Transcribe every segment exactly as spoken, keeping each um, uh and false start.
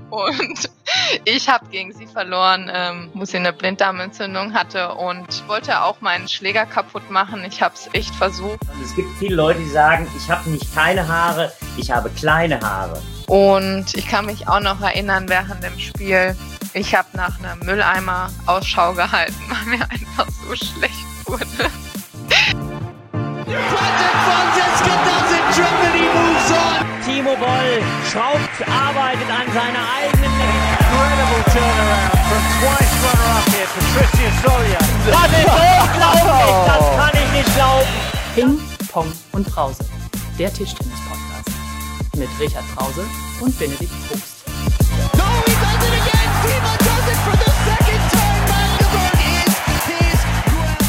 und ich habe gegen sie verloren, ähm, wo sie eine Blinddarmentzündung hatte und wollte auch meinen Schläger kaputt machen. Ich habe es echt versucht. Und es gibt viele Leute, die sagen, ich habe nicht keine Haare, ich habe kleine Haare. Und ich kann mich auch noch erinnern während dem Spiel, ich habe nach einem Mülleimer Ausschau gehalten, weil mir einfach so schlecht wurde. Timo Boll schraubt, arbeitet an seiner eigenen Incredible turnaround from twice runner-up here, Patricia Solia. Das ist unglaublich, das kann ich nicht glauben. Ping, Pong und Brause, der Tischtennis-Podcast mit Richard Brause und Benedikt Probst. No, he does it again! Timo does it for the second time! Magdeburg is his ground!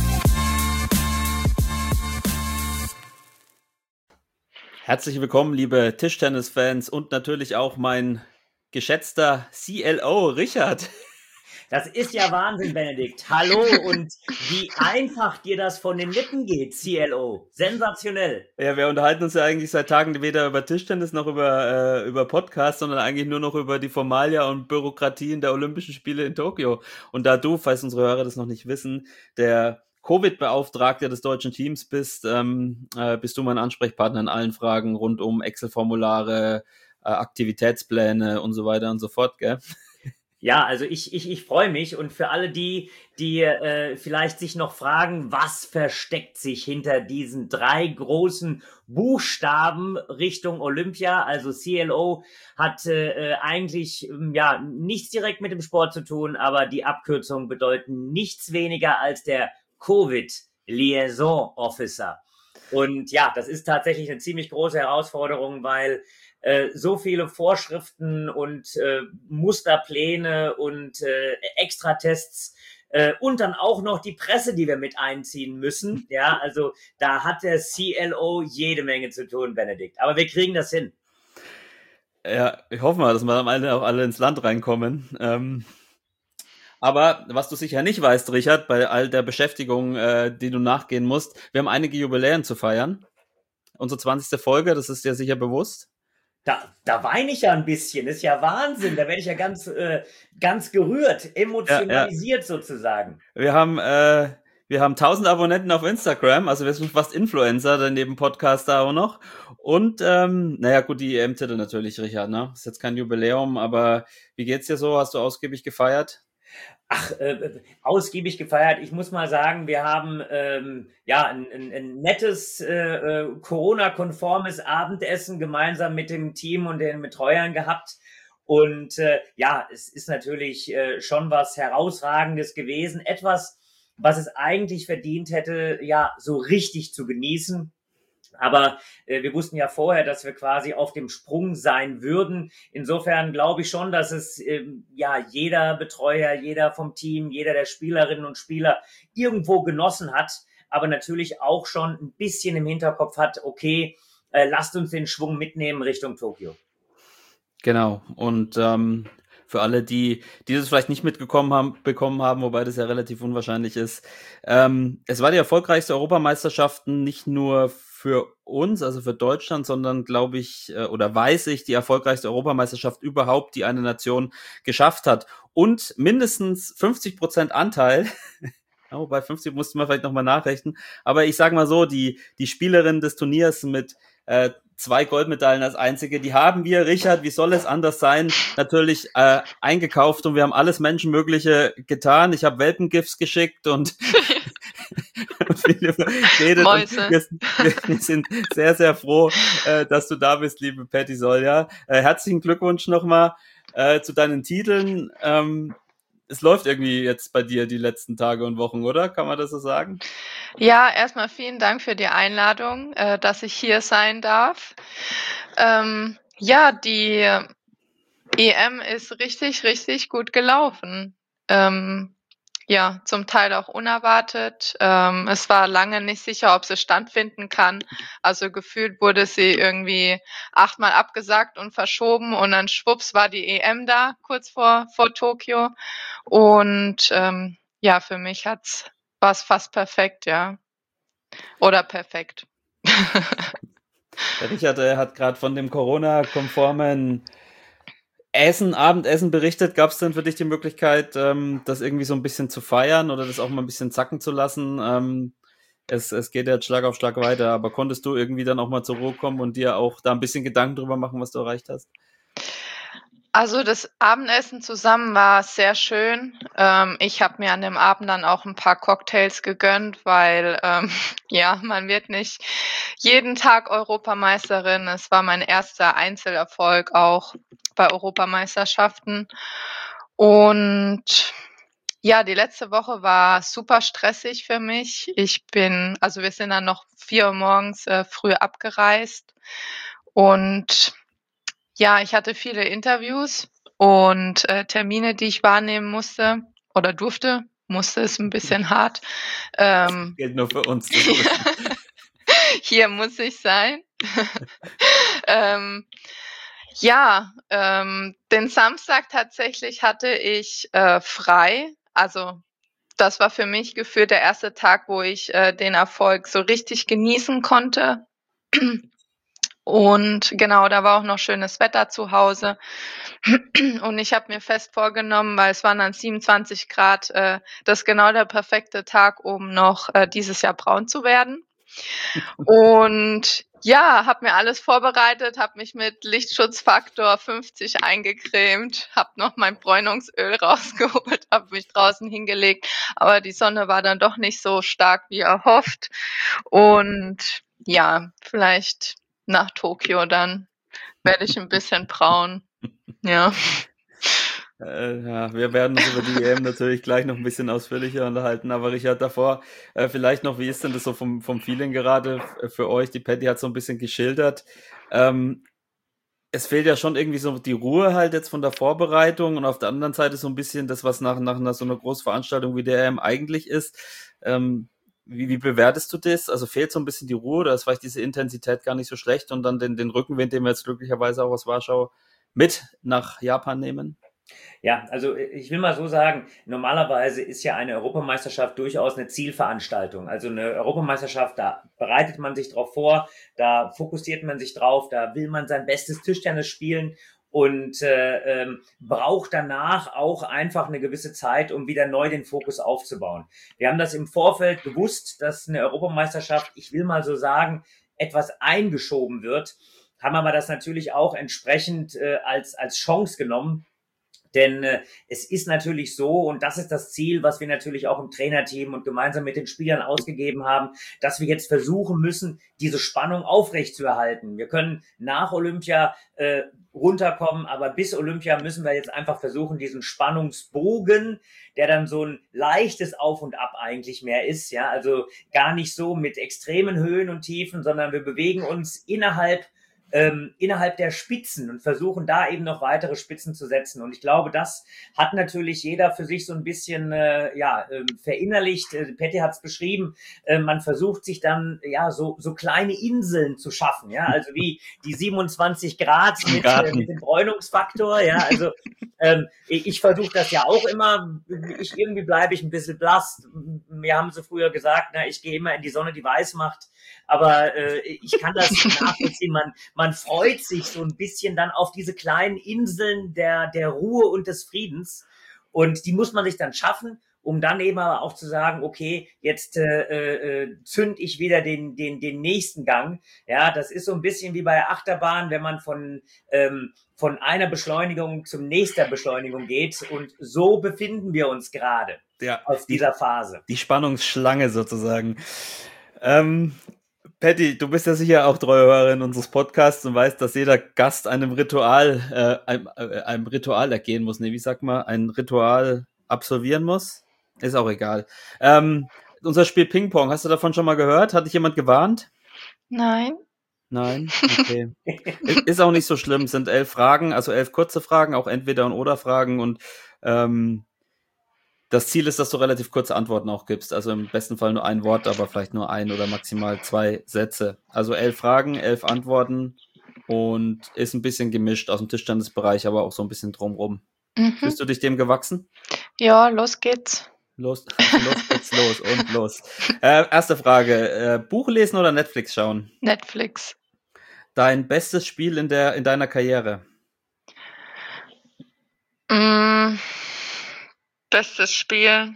Herzlich willkommen, liebe Tischtennis-Fans und natürlich auch mein geschätzter C L O Richard. Das ist ja Wahnsinn, Benedikt. Hallo und wie einfach dir das von den Lippen geht, C L O. Sensationell. Ja, wir unterhalten uns ja eigentlich seit Tagen weder über Tischtennis noch über, äh, über Podcasts, sondern eigentlich nur noch über die Formalia und Bürokratien der Olympischen Spiele in Tokio. Und da du, falls unsere Hörer das noch nicht wissen, der Covid-Beauftragter des deutschen Teams bist, ähm, äh, bist du mein Ansprechpartner in allen Fragen rund um Excel-Formulare, äh, Aktivitätspläne und so weiter und so fort, gell? Ja, also ich, ich, ich freue mich und für alle die, die äh, vielleicht sich noch fragen, was versteckt sich hinter diesen drei großen Buchstaben Richtung Olympia, also C L O hat äh, eigentlich ja nichts direkt mit dem Sport zu tun, aber die Abkürzungen bedeuten nichts weniger als der Covid Liaison Officer. Und ja, das ist tatsächlich eine ziemlich große Herausforderung, weil äh, so viele Vorschriften und äh, Musterpläne und äh, Extratests äh, und dann auch noch die Presse, die wir mit einziehen müssen. Ja, also da hat der C L O jede Menge zu tun, Benedikt. Aber wir kriegen das hin. Ja, ich hoffe mal, dass wir am Ende auch alle ins Land reinkommen. Ähm Aber was du sicher nicht weißt, Richard, bei all der Beschäftigung, äh, die du nachgehen musst, wir haben einige Jubiläen zu feiern. Unsere zwanzigste Folge, das ist dir sicher bewusst. Da, da weine ich ja ein bisschen, das ist ja Wahnsinn, da werde ich ja ganz, äh, ganz gerührt, emotionalisiert ja, ja. sozusagen. Wir haben, äh, wir haben tausend Abonnenten auf Instagram, also wir sind fast Influencer, daneben Podcaster auch noch. Und, ähm, naja gut, die E M-Titel natürlich, Richard, ne? Ist jetzt kein Jubiläum, aber wie geht's dir so? Hast du ausgiebig gefeiert? Ach, äh, ausgiebig gefeiert. Ich muss mal sagen, wir haben ähm, ja ein, ein, ein nettes äh, Corona-konformes Abendessen gemeinsam mit dem Team und den Betreuern gehabt. Und äh, ja, es ist natürlich äh, schon was Herausragendes gewesen. Etwas, was es eigentlich verdient hätte, ja, so richtig zu genießen. Aber äh, wir wussten ja vorher, dass wir quasi auf dem Sprung sein würden. Insofern glaube ich schon, dass es äh, ja jeder Betreuer, jeder vom Team, jeder der Spielerinnen und Spieler irgendwo genossen hat, aber natürlich auch schon ein bisschen im Hinterkopf hat, okay, äh, lasst uns den Schwung mitnehmen Richtung Tokio. Genau. Und ähm, für alle, die, die das vielleicht nicht mitgekommen haben, bekommen haben, wobei das ja relativ unwahrscheinlich ist, ähm, es war die erfolgreichste Europameisterschaften nicht nur für uns, also für Deutschland, sondern glaube ich, oder weiß ich, die erfolgreichste Europameisterschaft überhaupt, die eine Nation geschafft hat. Und mindestens fünfzig Prozent Anteil, oh, bei fünfzig mussten wir vielleicht nochmal nachrechnen, aber ich sage mal so, die, die Spielerin des Turniers mit äh, zwei Goldmedaillen als einzige, die haben wir, Richard, wie soll es anders sein, natürlich äh, eingekauft und wir haben alles Menschenmögliche getan. Ich habe Welpengifts geschickt und viele redet und wir, wir sind sehr, sehr froh, äh, dass du da bist, liebe Patty Solja. Äh, herzlichen Glückwunsch nochmal äh, zu deinen Titeln. Ähm, es läuft irgendwie jetzt bei dir die letzten Tage und Wochen, oder? Kann man das so sagen? Ja, erstmal vielen Dank für die Einladung, äh, dass ich hier sein darf. Ähm, ja, die E M ist richtig, richtig gut gelaufen. Ähm, Ja, zum Teil auch unerwartet. Ähm, es war lange nicht sicher, ob sie stattfinden kann. Also gefühlt wurde sie irgendwie achtmal abgesagt und verschoben und dann schwupps war die E M da, kurz vor, vor Tokio. Und ähm, ja, für mich hat's, war es fast perfekt, ja. Oder perfekt. Der Richard äh, hat gerade von dem Corona-konformen Essen, Abendessen berichtet. Gab es denn für dich die Möglichkeit, ähm, das irgendwie so ein bisschen zu feiern oder das auch mal ein bisschen zacken zu lassen? Ähm, es, es geht ja jetzt Schlag auf Schlag weiter, aber konntest du irgendwie dann auch mal zur Ruhe kommen und dir auch da ein bisschen Gedanken drüber machen, was du erreicht hast? Also das Abendessen zusammen war sehr schön. Ähm, ich habe mir an dem Abend dann auch ein paar Cocktails gegönnt, weil ähm, ja, man wird nicht jeden Tag Europameisterin. Es war mein erster Einzelerfolg auch bei Europameisterschaften. Und ja, die letzte Woche war super stressig für mich. Ich bin, also wir sind dann noch vier Uhr morgens äh, früh abgereist und ja, ich hatte viele Interviews und äh, Termine, die ich wahrnehmen musste oder durfte. Musste ist ein bisschen hart. Ähm, Gilt nur für uns. Das wissen. hier muss ich sein. ähm, ja, ähm, den Samstag tatsächlich hatte ich äh, frei. Also das war für mich gefühlt der erste Tag, wo ich äh, den Erfolg so richtig genießen konnte. Und genau, da war auch noch schönes Wetter zu Hause. Und ich habe mir fest vorgenommen, weil es waren dann siebenundzwanzig Grad, äh, das ist genau der perfekte Tag, um noch äh, dieses Jahr braun zu werden. Und ja, habe mir alles vorbereitet, habe mich mit Lichtschutzfaktor fünfzig eingecremt, habe noch mein Bräunungsöl rausgeholt, habe mich draußen hingelegt, aber die Sonne war dann doch nicht so stark wie erhofft. Und ja, vielleicht nach Tokio dann werde ich ein bisschen braun. Ja. Äh, ja, wir werden uns über die E M natürlich gleich noch ein bisschen ausführlicher unterhalten, aber Richard, davor äh, vielleicht noch, wie ist denn das so vom, vom Feeling gerade f- für euch? Die Patty hat so ein bisschen geschildert. Ähm, es fehlt ja schon irgendwie so die Ruhe halt jetzt von der Vorbereitung und auf der anderen Seite so ein bisschen das, was nach, nach einer so einer Großveranstaltung wie der E M eigentlich ist. Ähm, wie, wie bewertest du das? Also fehlt so ein bisschen die Ruhe oder ist vielleicht diese Intensität gar nicht so schlecht und dann den, den Rückenwind, den wir jetzt glücklicherweise auch aus Warschau mit nach Japan nehmen? Ja, also ich will mal so sagen, normalerweise ist ja eine Europameisterschaft durchaus eine Zielveranstaltung. Also eine Europameisterschaft, da bereitet man sich drauf vor, da fokussiert man sich drauf, da will man sein bestes Tischtennis spielen und äh, ähm, braucht danach auch einfach eine gewisse Zeit, um wieder neu den Fokus aufzubauen. Wir haben das im Vorfeld gewusst, dass eine Europameisterschaft, ich will mal so sagen, etwas eingeschoben wird, haben aber das natürlich auch entsprechend äh, als als Chance genommen. Denn äh, es ist natürlich so, und das ist das Ziel, was wir natürlich auch im Trainerteam und gemeinsam mit den Spielern ausgegeben haben, dass wir jetzt versuchen müssen, diese Spannung aufrechtzuerhalten. Wir können nach Olympia äh, runterkommen, aber bis Olympia müssen wir jetzt einfach versuchen, diesen Spannungsbogen, der dann so ein leichtes Auf und Ab eigentlich mehr ist, ja, also gar nicht so mit extremen Höhen und Tiefen, sondern wir bewegen uns innerhalb Ähm, innerhalb der Spitzen und versuchen da eben noch weitere Spitzen zu setzen. Und ich glaube, das hat natürlich jeder für sich so ein bisschen äh, ja äh, verinnerlicht. Äh, Patty hat es beschrieben. Äh, man versucht sich dann ja so so kleine Inseln zu schaffen, ja, also wie die siebenundzwanzig Grad mit, äh, mit dem Bräunungsfaktor, ja, also ähm, ich, ich versuche das ja auch immer. Ich irgendwie bleibe ich ein bisschen blass. Mir haben sie früher gesagt, na, ich gehe immer in die Sonne, die weiß macht. Aber äh, ich kann das nachvollziehen. Man, man freut sich so ein bisschen dann auf diese kleinen Inseln der, der Ruhe und des Friedens. Und die muss man sich dann schaffen, um dann eben aber auch zu sagen, okay, jetzt äh, äh, zünd ich wieder den, den, den nächsten Gang. Ja, das ist so ein bisschen wie bei Achterbahn, wenn man von, ähm, von einer Beschleunigung zum nächsten Beschleunigung geht. Und so befinden wir uns gerade Ja, auf dieser Phase. Die Spannungsschlange sozusagen. Ähm, Patty, du bist ja sicher auch treue Hörerin unseres Podcasts und weißt, dass jeder Gast einem Ritual, äh, einem, äh, einem Ritual ergehen muss. Nee, wie sagt man, ein Ritual absolvieren muss? Ist auch egal. Ähm, unser Spiel Ping-Pong, hast du davon schon mal gehört? Hat dich jemand gewarnt? Nein. Nein? Okay. Ist auch nicht so schlimm. Es sind elf Fragen, also elf kurze Fragen, auch Entweder- und Oder-Fragen und ähm, das Ziel ist, dass du relativ kurze Antworten auch gibst. Also im besten Fall nur ein Wort, aber vielleicht nur ein oder maximal zwei Sätze. Also elf Fragen, elf Antworten und ist ein bisschen gemischt aus dem Tischtennisbereich, aber auch so ein bisschen drumrum. Mhm. Fühlst du dich dem gewachsen? Ja, los geht's. Los, los geht's los und los. Äh, erste Frage. Äh, Buch lesen oder Netflix schauen? Netflix. Dein bestes Spiel in, der, in deiner Karriere? Mm, bestes Spiel.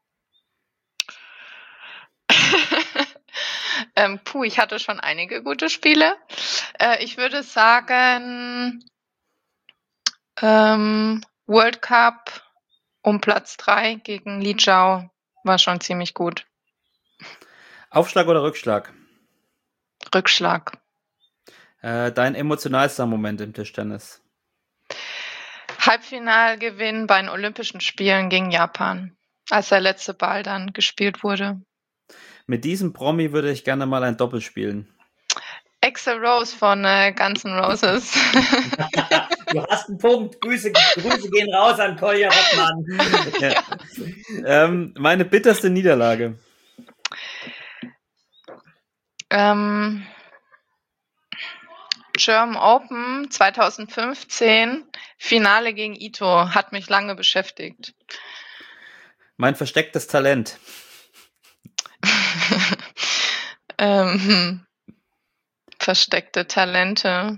ähm, puh, ich hatte schon einige gute Spiele. Äh, ich würde sagen, ähm, World Cup um Platz drei gegen Li Jiao war schon ziemlich gut. Aufschlag oder Rückschlag? Rückschlag. Äh, dein emotionalster Moment im Tischtennis? Halbfinalgewinn bei den Olympischen Spielen gegen Japan, als der letzte Ball dann gespielt wurde. Mit diesem Promi würde ich gerne mal ein Doppel spielen. Axl Rose von äh, Guns N' Roses. Du hast einen Punkt. Grüße, Grüße gehen raus an Kolja Rottmann. Ja. ähm, meine bitterste Niederlage. ähm, German Open zwanzig fünfzehn, Finale gegen Ito, hat mich lange beschäftigt. Mein verstecktes Talent. ähm, versteckte Talente.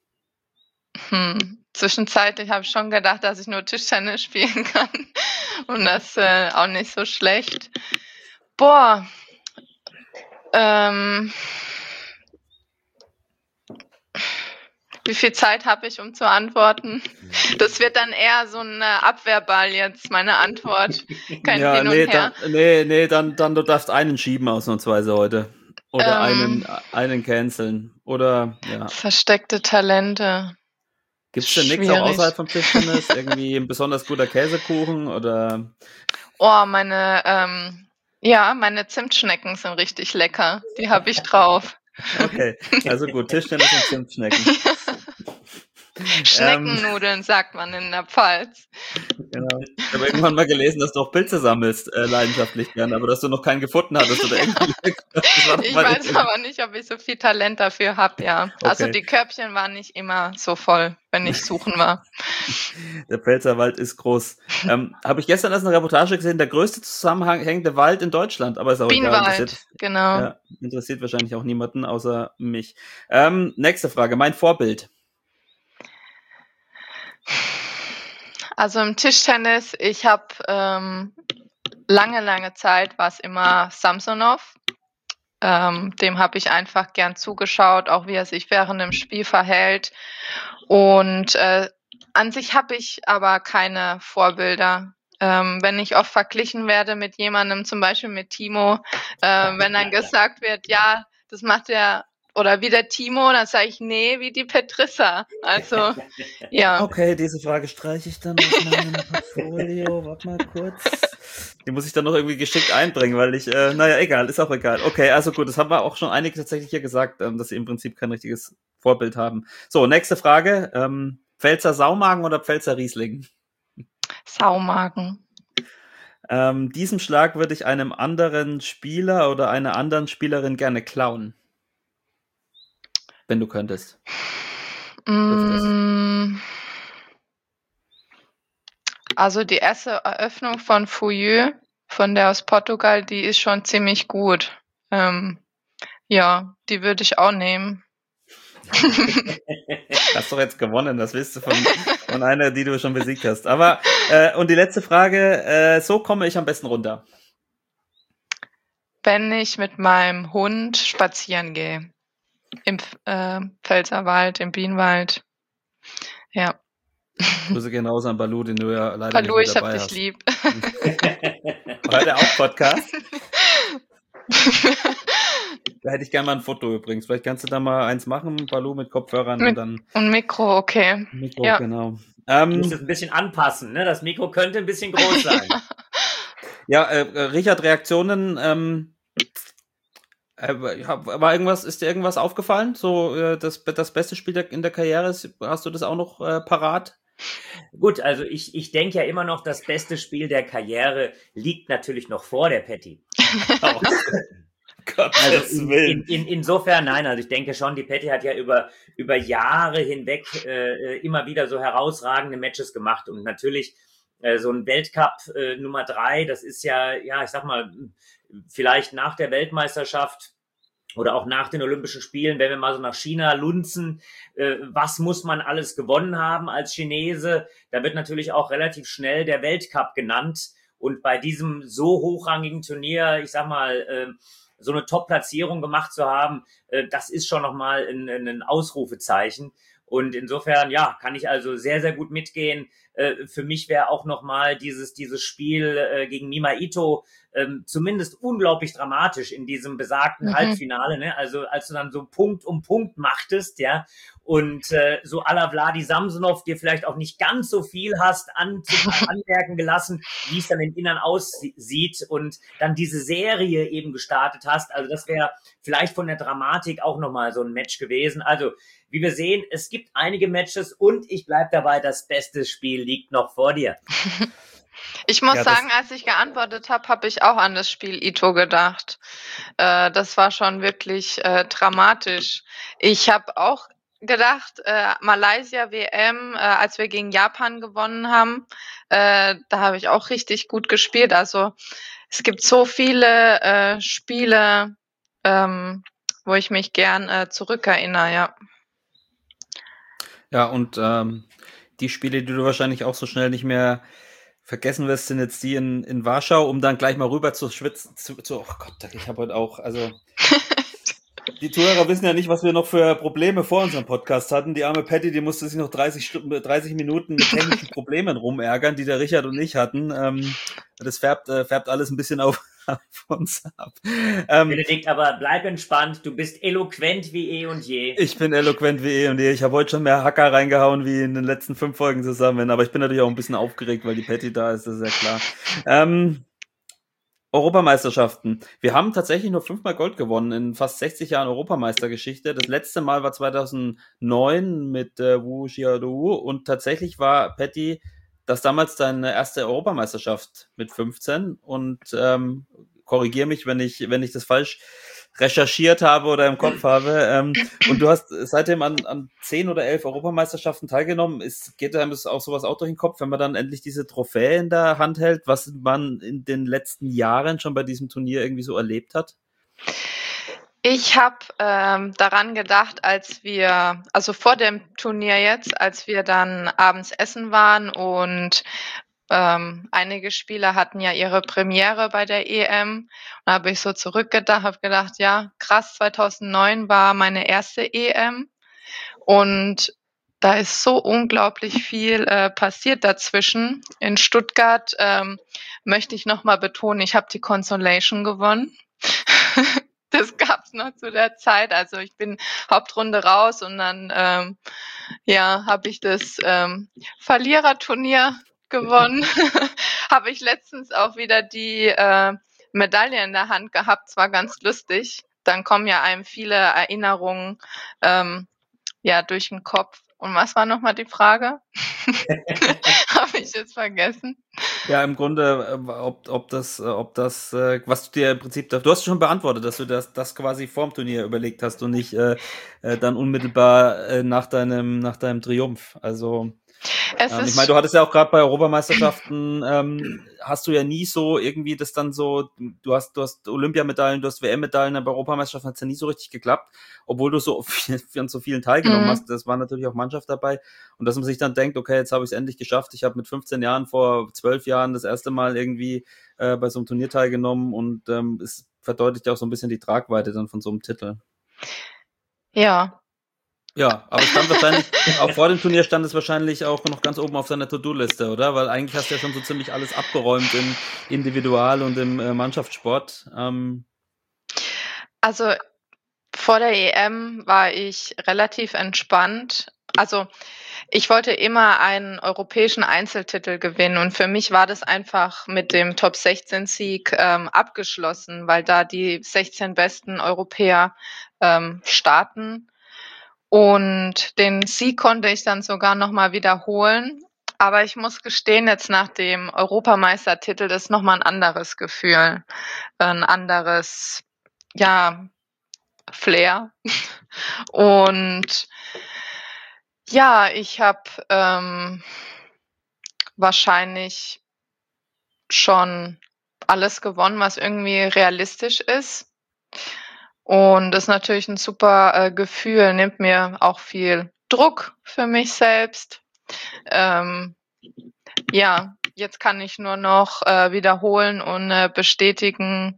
Hm. Zwischenzeitlich habe ich schon gedacht, dass ich nur Tischtennis spielen kann. Und das äh, auch nicht so schlecht. Boah. Ähm, wie viel Zeit habe ich, um zu antworten? Das wird dann eher so ein Abwehrball jetzt, meine Antwort. Kein ja, Hin und nee, Her. dann, nee, nee, dann, dann du darfst einen schieben ausnahmsweise heute. Oder Ähm, einen, einen canceln. Oder, ja. Versteckte Talente. Gibt es denn nichts auch Schwierig. außerhalb vom Tischtennis? Irgendwie ein besonders guter Käsekuchen oder? Oh, meine, ähm, ja, meine Zimtschnecken sind richtig lecker. Die habe ich drauf. Okay, also gut, Tischtennis und Zimtschnecken. Schneckennudeln, sagt man in der Pfalz. Genau. Ich habe irgendwann mal gelesen, dass du auch Pilze sammelst, äh, leidenschaftlich gern, aber dass du noch keinen gefunden hattest oder irgendwie. Das war doch Ich mal weiß nicht- aber nicht, ob ich so viel Talent dafür habe, ja. Also Okay. die Körbchen waren nicht immer so voll, wenn ich suchen war. Der Pfälzerwald ist groß. Ähm, habe ich gestern erst eine Reportage gesehen, der größte zusammenhängende Wald in Deutschland, aber ist auch egal. Bienenwald, Interessiert, genau. ja, interessiert wahrscheinlich auch niemanden außer mich. Ähm, nächste Frage, mein Vorbild. Also im Tischtennis, ich habe ähm, lange, lange Zeit war es immer Samsonov. Ähm, dem habe ich einfach gern zugeschaut, auch wie er sich während dem Spiel verhält. Und äh, an sich habe ich aber keine Vorbilder. Ähm, wenn ich oft verglichen werde mit jemandem, zum Beispiel mit Timo, äh, wenn dann gesagt wird, ja, das macht der oder wie der Timo, dann sage ich, nee, wie die Petrissa. Also, ja. Okay, diese Frage streiche ich dann aus meinem Portfolio. Warte mal kurz. Die muss ich dann noch irgendwie geschickt einbringen, weil ich, äh, naja, egal, ist auch egal. Okay, also gut, das haben wir auch schon einige tatsächlich hier gesagt, ähm, dass sie im Prinzip kein richtiges Vorbild haben. So, nächste Frage. Ähm, Pfälzer Saumagen oder Pfälzer Riesling? Saumagen. Ähm, diesen Schlag würde ich einem anderen Spieler oder einer anderen Spielerin gerne klauen. Wenn du könntest. Mm, also die erste Eröffnung von Fouilleux, von der aus Portugal, die ist schon ziemlich gut. Ähm, ja, die würde ich auch nehmen. Hast doch jetzt gewonnen, das willst du von, von einer, die du schon besiegt hast. Aber, äh, und die letzte Frage, äh, so komme ich am besten runter. Wenn ich mit meinem Hund spazieren gehe. Im äh, Pfälzerwald, im Bienenwald. Ja. Grüße gehen raus an Balu, den du ja leider Hallo, nicht ich mehr hab dabei dich hast. lieb. War der auch Podcast? Da hätte ich gerne mal ein Foto übrigens. Vielleicht kannst du da mal eins machen, Balu, mit Kopfhörern Mit- und dann Und Mikro, okay. Mikro, Ja. genau. Du Ähm, musst es ein bisschen anpassen, ne? Das Mikro könnte ein bisschen groß sein. ja, äh, Richard, Reaktionen, ähm, äh, war irgendwas, ist dir irgendwas aufgefallen? So, äh, das, das beste Spiel der- in der Karriere, ist, hast du das auch noch äh, parat? Gut, also ich, ich denke ja immer noch, das beste Spiel der Karriere liegt natürlich noch vor der Patty. Gottes Also in, in, in, insofern, nein, also ich denke schon, die Patty hat ja über, über Jahre hinweg äh, immer wieder so herausragende Matches gemacht und natürlich äh, so ein Weltcup äh, Nummer drei, das ist ja, ja, ich sag mal, vielleicht nach der Weltmeisterschaft oder auch nach den Olympischen Spielen, wenn wir mal so nach China lunzen, äh, was muss man alles gewonnen haben als Chinese? Da wird natürlich auch relativ schnell der Weltcup genannt. Und bei diesem so hochrangigen Turnier, ich sag mal, äh, so eine Top-Platzierung gemacht zu haben, äh, das ist schon nochmal ein, ein Ausrufezeichen. Und insofern, ja, kann ich also sehr, sehr gut mitgehen. Äh, für mich wäre auch nochmal dieses, dieses Spiel äh, gegen Mima Ito ähm, zumindest unglaublich dramatisch in diesem besagten Mhm. Halbfinale, ne? Also als du dann so Punkt um Punkt machtest, ja, und äh, so à la Vladi Samsonov dir vielleicht auch nicht ganz so viel hast an, anmerken gelassen, wie es dann im Innern aussieht und dann diese Serie eben gestartet hast. Also das wäre vielleicht von der Dramatik auch nochmal so ein Match gewesen. Also wie wir sehen, es gibt einige Matches und ich bleib dabei, das beste Spiel liegt noch vor dir. Ich muss Ja, das- sagen, als ich geantwortet habe, habe ich auch an das Spiel Ito gedacht. Äh, das war schon wirklich äh, dramatisch. Ich habe auch gedacht, äh, Malaysia W M, äh, als wir gegen Japan gewonnen haben, äh, da habe ich auch richtig gut gespielt. Also es gibt so viele äh, Spiele, ähm, wo ich mich gern äh, zurückerinnere, ja. Ja, und ähm, die Spiele, die du wahrscheinlich auch so schnell nicht mehr vergessen wirst, sind jetzt die in, in Warschau, um dann gleich mal rüber zu schwitzen. Zu, zu, oh Gott, ich habe heute auch, also die Zuhörer wissen ja nicht, was wir noch für Probleme vor unserem Podcast hatten. Die arme Patty, die musste sich noch dreißig, Stunden, dreißig Minuten mit technischen Problemen rumärgern, die der Richard und ich hatten. Ähm, das färbt, äh, färbt alles ein bisschen auf, auf uns ab. Ähm, Benedikt, aber bleib entspannt, du bist eloquent wie eh und je. Ich bin eloquent wie eh und je. Ich habe heute schon mehr Hacker reingehauen wie in den letzten fünf Folgen zusammen. Aber ich bin natürlich auch ein bisschen aufgeregt, weil die Patty da ist, das ist ja klar. Ähm, Europameisterschaften. Wir haben tatsächlich nur fünfmal Gold gewonnen in fast sechzig Jahren Europameistergeschichte. Das letzte Mal war zweitausendneun mit äh, Wu Xiaodu und tatsächlich war, Patty, das damals deine erste Europameisterschaft mit fünfzehn und ähm, korrigiere mich, wenn ich, wenn ich das falsch recherchiert habe oder im Kopf habe. Ähm, und du hast seitdem an, an zehn oder elf Europameisterschaften teilgenommen. Ist, geht einem das auch sowas auch durch den Kopf, wenn man dann endlich diese Trophäe in der Hand hält, was man in den letzten Jahren schon bei diesem Turnier irgendwie so erlebt hat? Ich habe ähm, daran gedacht, als wir, also vor dem Turnier jetzt, als wir dann abends essen waren und ähm, einige Spieler hatten ja ihre Premiere bei der E M. Da habe ich so zurückgedacht, habe gedacht, ja, krass, zweitausendneun war meine erste E M und da ist so unglaublich viel äh, passiert dazwischen. In Stuttgart ähm, möchte ich nochmal betonen, ich habe die Consolation gewonnen. Das gab's noch zu der Zeit. Also ich bin Hauptrunde raus und dann ähm, ja habe ich das ähm, Verliererturnier gewonnen. Habe ich letztens auch wieder die äh, Medaille in der Hand gehabt. Es war ganz lustig. Dann kommen ja einem viele Erinnerungen ähm, ja durch den Kopf. Und was war nochmal die Frage? Habe ich jetzt vergessen. Ja, im Grunde, äh, ob, ob das, äh, ob das, äh, was du dir im Prinzip, du hast schon beantwortet, dass du das, das quasi vorm Turnier überlegt hast und nicht äh, äh, dann unmittelbar äh, nach deinem, nach deinem Triumph. Also Es ähm, ich ist meine, du hattest ja auch gerade bei Europameisterschaften, ähm, hast du ja nie so irgendwie das dann so, du hast, du hast Olympiamedaillen, du hast W M-Medaillen, aber bei Europameisterschaften hat es ja nie so richtig geklappt, obwohl du so viel, an so vielen teilgenommen Mhm. hast. Das war natürlich auch Mannschaft dabei. Und dass man sich dann denkt, okay, jetzt habe ich es endlich geschafft. Ich habe mit fünfzehn Jahren, vor zwölf Jahren das erste Mal irgendwie äh, bei so einem Turnier teilgenommen und ähm, es verdeutlicht ja auch so ein bisschen die Tragweite dann von so einem Titel. ja. Ja, aber es stand wahrscheinlich, auch vor dem Turnier stand es wahrscheinlich auch noch ganz oben auf seiner To-Do-Liste, oder? Weil eigentlich hast du ja schon so ziemlich alles abgeräumt im Individual- und im äh, Mannschaftssport. Ähm, Also vor der E M war ich relativ entspannt. Also ich wollte immer einen europäischen Einzeltitel gewinnen und für mich war das einfach mit dem Top sechzehn Sieg ähm, abgeschlossen, weil da die sechzehn besten Europäer ähm, starten. Und den Sieg konnte ich dann sogar nochmal wiederholen. Aber ich muss gestehen, jetzt nach dem Europameistertitel, das ist nochmal ein anderes Gefühl. Ein anderes, ja, Flair. Und ja, ich habe ähm, wahrscheinlich schon alles gewonnen, was irgendwie realistisch ist. Und das ist natürlich ein super äh, Gefühl, nimmt mir auch viel Druck für mich selbst. Ähm, ja, jetzt kann ich nur noch äh, wiederholen und äh, bestätigen.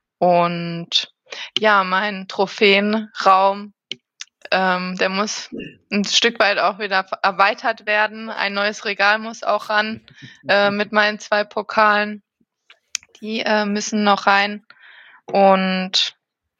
Und ja, mein Trophäenraum, ähm, der muss ein Stück weit auch wieder erweitert werden. Ein neues Regal muss auch ran äh, mit meinen zwei Pokalen. Die äh, müssen noch rein. Und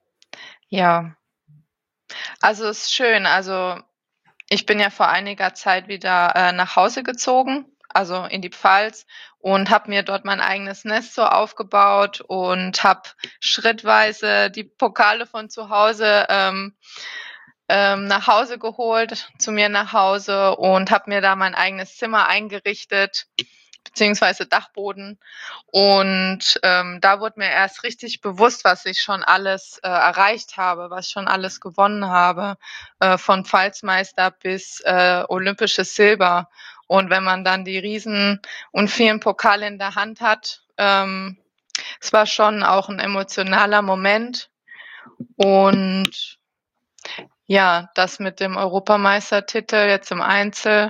ja, also es ist schön. Also ich bin ja vor einiger Zeit wieder äh, nach Hause gezogen, also in die Pfalz, und habe mir dort mein eigenes Nest so aufgebaut und habe schrittweise die Pokale von zu Hause ähm, ähm, nach Hause geholt, zu mir nach Hause, und habe mir da mein eigenes Zimmer eingerichtet, beziehungsweise Dachboden. Und ähm, da wurde mir erst richtig bewusst, was ich schon alles äh, erreicht habe, was ich schon alles gewonnen habe, äh, von Pfalzmeister bis äh, olympisches Silber. Und wenn man dann die riesen und vielen Pokale in der Hand hat, ähm, es war schon auch ein emotionaler Moment. Und ja, das mit dem Europameistertitel jetzt im Einzel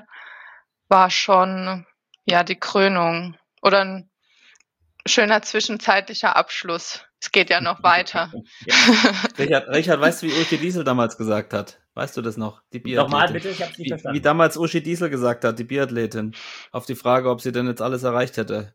war schon ja die Krönung oder ein schöner zwischenzeitlicher Abschluss. Es geht ja noch weiter. Richard, Richard, weißt du, wie Uschi Diesel damals gesagt hat? Weißt du das noch? Die Biathletin. Nochmal bitte, ich hab's nicht wie, verstanden. wie damals Uschi Diesel gesagt hat, die Biathletin, auf die Frage, ob sie denn jetzt alles erreicht hätte.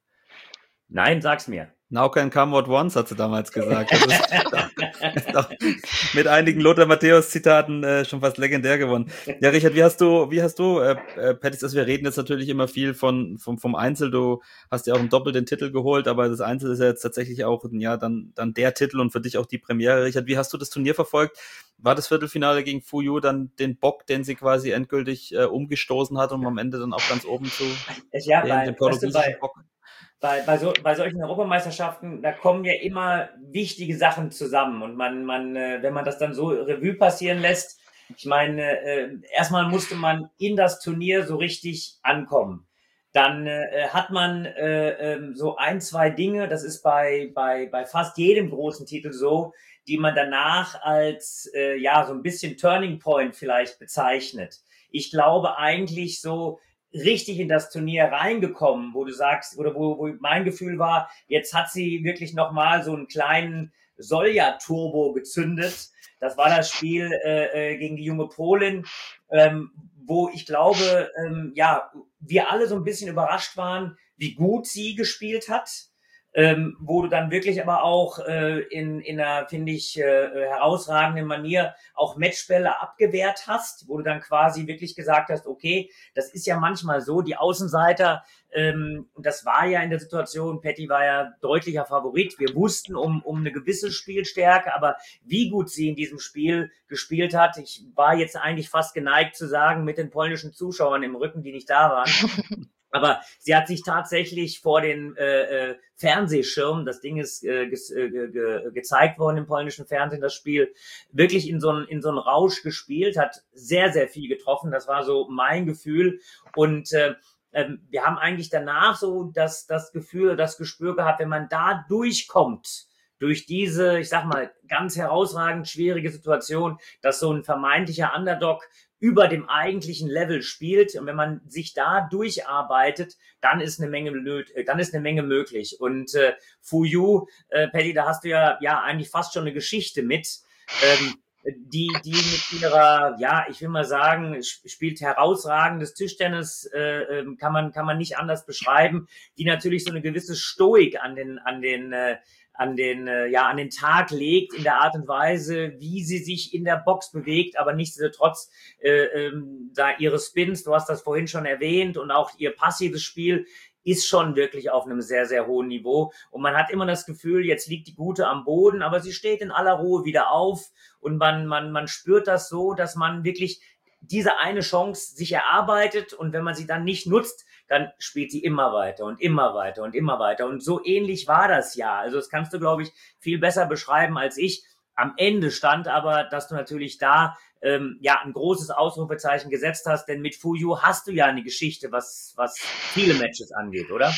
Nein, sag's mir. Now can come what once, hat sie damals gesagt. Das ist, ist auch mit einigen Lothar Matthäus-Zitaten äh, schon fast legendär geworden. Ja, Richard, wie hast du, wie hast du, äh, äh, Pettis, also wir reden jetzt natürlich immer viel von vom, vom Einzel. Du hast ja auch im Doppel den Titel geholt, aber das Einzel ist ja jetzt tatsächlich auch ja dann dann der Titel und für dich auch die Premiere. Richard, wie hast du das Turnier verfolgt? War das Viertelfinale gegen Fu Yu dann den Bock, den sie quasi endgültig äh, umgestoßen hat, um am Ende dann auch ganz oben zu ja, den, bei, den portugiesischen weißt du, bei, Bock? Bei, bei, so, bei solchen Europameisterschaften, da kommen ja immer wichtige Sachen zusammen. Und man, man, äh, wenn man das dann so Revue passieren lässt, ich meine, äh, erstmal musste man in das Turnier so richtig ankommen. Dann äh, hat man äh, äh, so ein, zwei Dinge, das ist bei, bei, bei fast jedem großen Titel so, die man danach als äh, ja so ein bisschen Turning Point vielleicht bezeichnet. Ich glaube eigentlich so, richtig in das Turnier reingekommen, wo du sagst, oder wo, wo mein Gefühl war, jetzt hat sie wirklich nochmal so einen kleinen Solja-Turbo gezündet. Das war das Spiel äh, gegen die junge Polin, ähm, wo ich glaube, ähm, ja, wir alle so ein bisschen überrascht waren, wie gut sie gespielt hat. Ähm, wo du dann wirklich aber auch äh, in, in einer, finde ich, äh, herausragenden Manier auch Matchbälle abgewehrt hast, wo du dann quasi wirklich gesagt hast, okay, das ist ja manchmal so, die Außenseiter, ähm, und das war ja in der Situation, Patty war ja deutlicher Favorit, wir wussten um, um eine gewisse Spielstärke, aber wie gut sie in diesem Spiel gespielt hat, ich war jetzt eigentlich fast geneigt zu sagen, mit den polnischen Zuschauern im Rücken, die nicht da waren, aber sie hat sich tatsächlich vor den äh, äh, Fernsehschirm, das Ding ist äh, ge ge gezeigt worden im polnischen Fernsehen, das Spiel, wirklich in so einen in so einen Rausch gespielt, hat sehr, sehr viel getroffen, das war so mein Gefühl. Und äh, äh, wir haben eigentlich danach so das, das Gefühl, das Gespür gehabt, wenn man da durchkommt, durch diese, ich sag mal, ganz herausragend schwierige Situation, dass so ein vermeintlicher Underdog über dem eigentlichen Level spielt. Und wenn man sich da durcharbeitet, dann ist eine Menge, dann ist eine Menge möglich. Und äh, Fu Yu, äh, Patty, da hast du ja, ja eigentlich fast schon eine Geschichte mit, ähm, die, die mit ihrer, ja, ich will mal sagen, spielt herausragendes Tischtennis, äh, kann man, kann man nicht anders beschreiben, die natürlich so eine gewisse Stoik an den, an den, äh, an den, äh, ja, an den Tag legt in der Art und Weise, wie sie sich in der Box bewegt, aber nichtsdestotrotz äh, ähm, da ihre Spins, du hast das vorhin schon erwähnt, und auch ihr passives Spiel ist schon wirklich auf einem sehr, sehr hohen Niveau. Und man hat immer das Gefühl, jetzt liegt die Gute am Boden, aber sie steht in aller Ruhe wieder auf, und man, man, man spürt das so, dass man wirklich diese eine Chance sich erarbeitet, und wenn man sie dann nicht nutzt, dann spielt sie immer weiter und immer weiter und immer weiter. Und so ähnlich war das ja. Also das kannst du, glaube ich, viel besser beschreiben als ich. Am Ende stand aber, dass du natürlich da ähm, ja ein großes Ausrufezeichen gesetzt hast, denn mit Fu Yu hast du ja eine Geschichte, was, was viele Matches angeht, oder?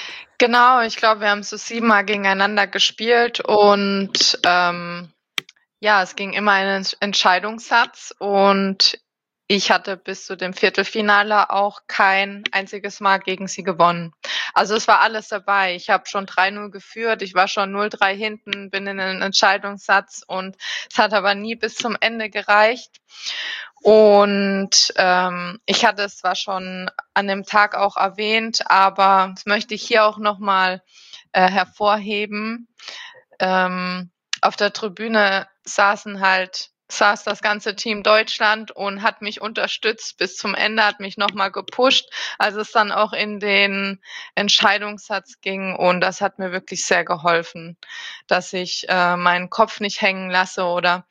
Genau, ich glaube, wir haben so siebenmal gegeneinander gespielt, und ähm, Ja, es ging immer einen Entscheidungssatz und ich hatte bis zu dem Viertelfinale auch kein einziges Mal gegen sie gewonnen. Also es war alles dabei. Ich habe schon drei null geführt, ich war schon null drei hinten, bin in einen Entscheidungssatz und es hat aber nie bis zum Ende gereicht. Und ähm, ich hatte es zwar schon an dem Tag auch erwähnt, aber das möchte ich hier auch nochmal äh, hervorheben. Ähm, auf der Tribüne saßen halt saß das ganze Team Deutschland und hat mich unterstützt bis zum Ende, hat mich nochmal gepusht, als es dann auch in den Entscheidungssatz ging. Und das hat mir wirklich sehr geholfen, dass ich äh, meinen Kopf nicht hängen lasse oder,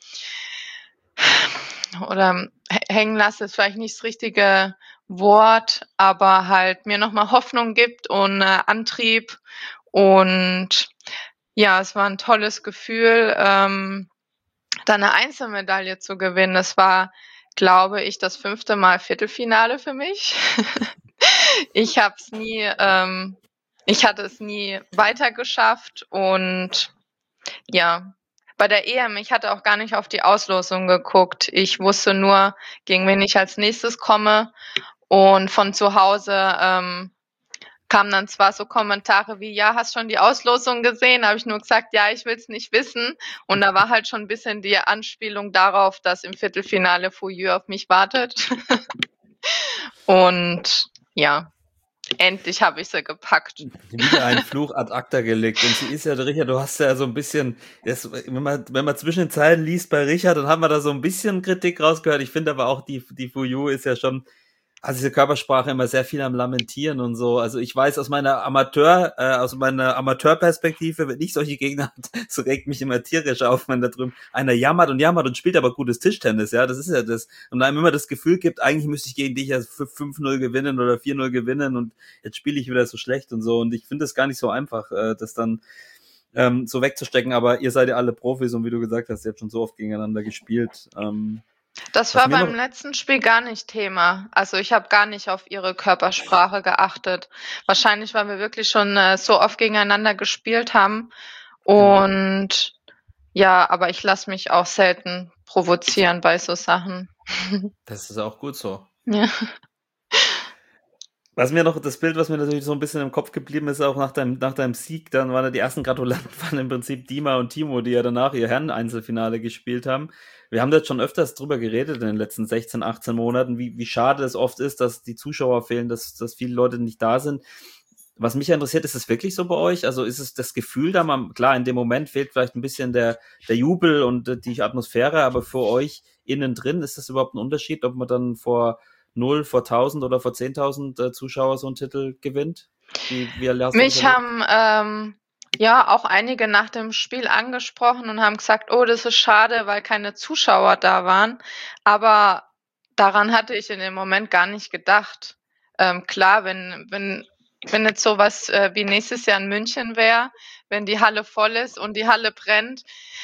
oder hängen lasse, ist vielleicht nicht das richtige Wort, aber halt mir nochmal Hoffnung gibt und äh, Antrieb. Und ja, es war ein tolles Gefühl, ähm, da eine Einzelmedaille zu gewinnen. Es war, glaube ich, das fünfte Mal Viertelfinale für mich. Ich habe es nie, ähm, ich hatte es nie weiter geschafft und ja, bei der E M, ich hatte auch gar nicht auf die Auslosung geguckt. Ich wusste nur, gegen wen ich als nächstes komme und von zu Hause ähm, kamen dann zwar so Kommentare wie, ja, hast schon die Auslosung gesehen? Habe ich nur gesagt, ja, ich will es nicht wissen. Und da war halt schon ein bisschen die Anspielung darauf, dass im Viertelfinale Fouilleux auf mich wartet. Und ja, endlich habe ich sie gepackt. Wieder ein Fluch ad acta gelegt. Und sie ist ja, Richard, du hast ja so ein bisschen, das, wenn man, wenn man zwischen den Zeilen liest bei Richard, dann haben wir da so ein bisschen Kritik rausgehört. Ich finde aber auch, die, die Fouilleux ist ja schon, also diese Körpersprache immer sehr viel am Lamentieren und so. Also ich weiß aus meiner Amateur, äh, aus meiner Amateurperspektive, wenn ich solche Gegner habe, so regt mich immer tierisch auf, wenn da drüben einer jammert und jammert und spielt aber gutes Tischtennis, ja, das ist ja das. Und einem immer das Gefühl gibt, eigentlich müsste ich gegen dich ja fünf null gewinnen oder vier null gewinnen und jetzt spiele ich wieder so schlecht und so. Und ich finde es gar nicht so einfach, äh, das dann ähm, so wegzustecken, aber ihr seid ja alle Profis und wie du gesagt hast, ihr habt schon so oft gegeneinander gespielt. Ähm, Das war beim letzten Spiel gar nicht Thema. Also ich habe gar nicht auf ihre Körpersprache geachtet. Wahrscheinlich, weil wir wirklich schon äh, so oft gegeneinander gespielt haben. Und ja, aber ich lasse mich auch selten provozieren bei so Sachen. Das ist auch gut so. Ja. Was mir noch, das Bild, was mir natürlich so ein bisschen im Kopf geblieben ist, auch nach deinem, nach deinem Sieg, dann waren ja die ersten Gratulanten, waren im Prinzip Dima und Timo, die ja danach ihr Herren-Einzelfinale gespielt haben. Wir haben da jetzt schon öfters drüber geredet in den letzten sechzehn, achtzehn Monaten, wie, wie schade es oft ist, dass die Zuschauer fehlen, dass, dass viele Leute nicht da sind. Was mich ja interessiert, ist es wirklich so bei euch? Also ist es das Gefühl da mal, klar, in dem Moment fehlt vielleicht ein bisschen der, der Jubel und die Atmosphäre, aber für euch innen drin, ist das überhaupt ein Unterschied, ob man dann vor null, vor tausend oder vor zehntausend äh, Zuschauer so einen Titel gewinnt? Wie, wie Mich haben ähm, ja auch einige nach dem Spiel angesprochen und haben gesagt, oh, das ist schade, weil keine Zuschauer da waren. Aber daran hatte ich in dem Moment gar nicht gedacht. Ähm, klar, wenn, wenn, wenn jetzt sowas äh, wie nächstes Jahr in München wäre, wenn die Halle voll ist und die Halle brennt,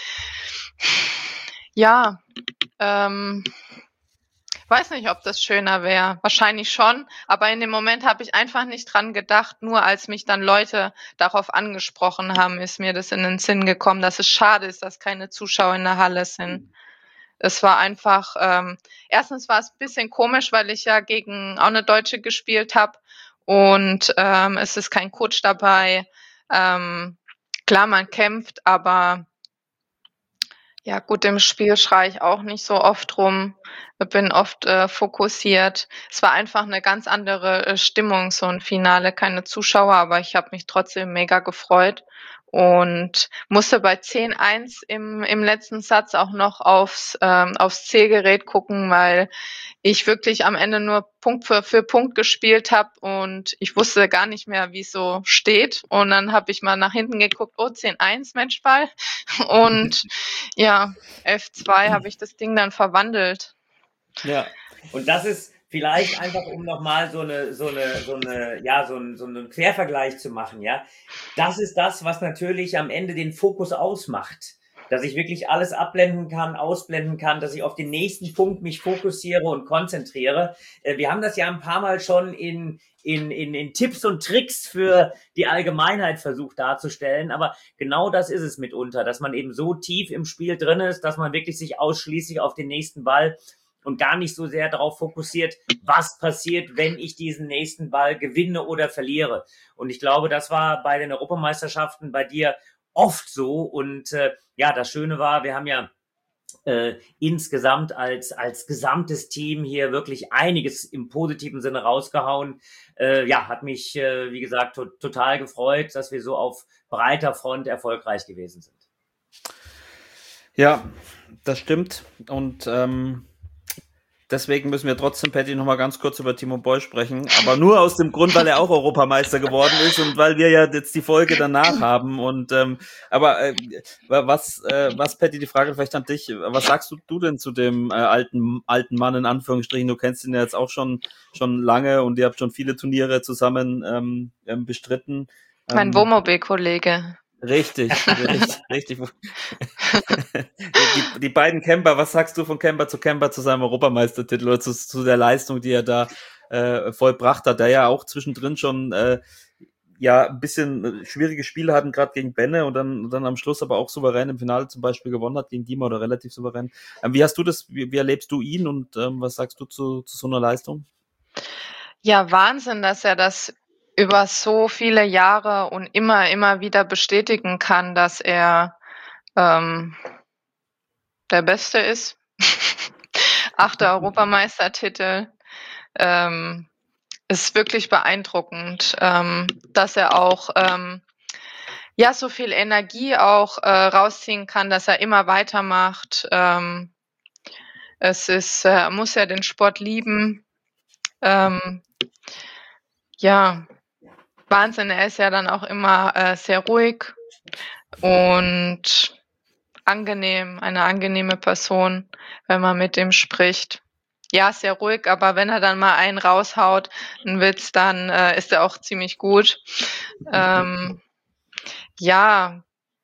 ja, ähm, weiß nicht, ob das schöner wäre. Wahrscheinlich schon, aber in dem Moment habe ich einfach nicht dran gedacht. Nur als mich dann Leute darauf angesprochen haben, ist mir das in den Sinn gekommen, dass es schade ist, dass keine Zuschauer in der Halle sind. Es war einfach, ähm, erstens war es ein bisschen komisch, weil ich ja gegen auch eine Deutsche gespielt habe und ähm, es ist kein Coach dabei. Ähm, klar, man kämpft, aber ja gut, im Spiel schreie ich auch nicht so oft rum, bin oft äh, fokussiert. Es war einfach eine ganz andere äh, Stimmung, so ein Finale, keine Zuschauer, aber ich habe mich trotzdem mega gefreut und musste bei zehn eins im, im letzten Satz auch noch aufs, ähm, aufs Zählgerät gucken, weil ich wirklich am Ende nur Punkt für, für Punkt gespielt habe und ich wusste gar nicht mehr, wie es so steht. Und dann habe ich mal nach hinten geguckt, oh, zehn eins, Matchball. Und ja, elf zwei habe ich das Ding dann verwandelt. Ja, und das ist vielleicht einfach, um nochmal so eine, so eine, so eine, ja, so einen, so einen Quervergleich zu machen, ja. Das ist das, was natürlich am Ende den Fokus ausmacht. dass ich wirklich alles abblenden kann, ausblenden kann, dass ich auf den nächsten Punkt mich fokussiere und konzentriere. Äh, wir haben das ja ein paar Mal schon in, in, in, in Tipps und Tricks für die Allgemeinheit versucht darzustellen, aber genau das ist es mitunter, dass man eben so tief im Spiel drin ist, dass man wirklich sich ausschließlich auf den nächsten Ball und gar nicht so sehr darauf fokussiert, was passiert, wenn ich diesen nächsten Ball gewinne oder verliere. Und ich glaube, das war bei den Europameisterschaften bei dir oft so. Und äh, ja, das Schöne war, wir haben ja äh, insgesamt als als gesamtes Team hier wirklich einiges im positiven Sinne rausgehauen. Äh, ja, hat mich, äh, wie gesagt, to- total gefreut, dass wir so auf breiter Front erfolgreich gewesen sind. Ja, das stimmt. Und ähm, deswegen müssen wir trotzdem, Patty, noch mal ganz kurz über Timo Boll sprechen. Aber nur aus dem Grund, weil er auch Europameister geworden ist und weil wir ja jetzt die Folge danach haben. Und ähm, aber äh, was, äh, was, Patty, die Frage vielleicht an dich. Was sagst du, du denn zu dem äh, alten alten Mann in Anführungsstrichen? Du kennst ihn ja jetzt auch schon schon lange und ihr habt schon viele Turniere zusammen ähm, ähm, bestritten. Mein Ähm, Wohnmobil-Kollege. Richtig, richtig, richtig. Die, die beiden Camper, was sagst du von Camper zu Camper zu seinem Europameistertitel oder zu, zu der Leistung, die er da äh, vollbracht hat, der ja auch zwischendrin schon äh, ja ein bisschen schwierige Spiele hatten, gerade gegen Benne und dann, dann am Schluss aber auch souverän im Finale zum Beispiel gewonnen hat gegen Dima oder relativ souverän. Ähm, wie hast du das, wie, wie erlebst du ihn und ähm, was sagst du zu, zu so einer Leistung? Ja, Wahnsinn, dass er das über so viele Jahre und immer, immer wieder bestätigen kann, dass er ähm, der Beste ist. Achter Europameistertitel. Ähm, ist wirklich beeindruckend, ähm, dass er auch ähm, ja so viel Energie auch äh, rausziehen kann, dass er immer weitermacht. Ähm, es ist, er muss ja den Sport lieben. Ähm, ja, Wahnsinn, er ist ja dann auch immer äh, sehr ruhig und angenehm, eine angenehme Person, wenn man mit ihm spricht. Ja, sehr ruhig, aber wenn er dann mal einen raushaut, einen Witz, dann äh, ist er auch ziemlich gut. Ähm, ja,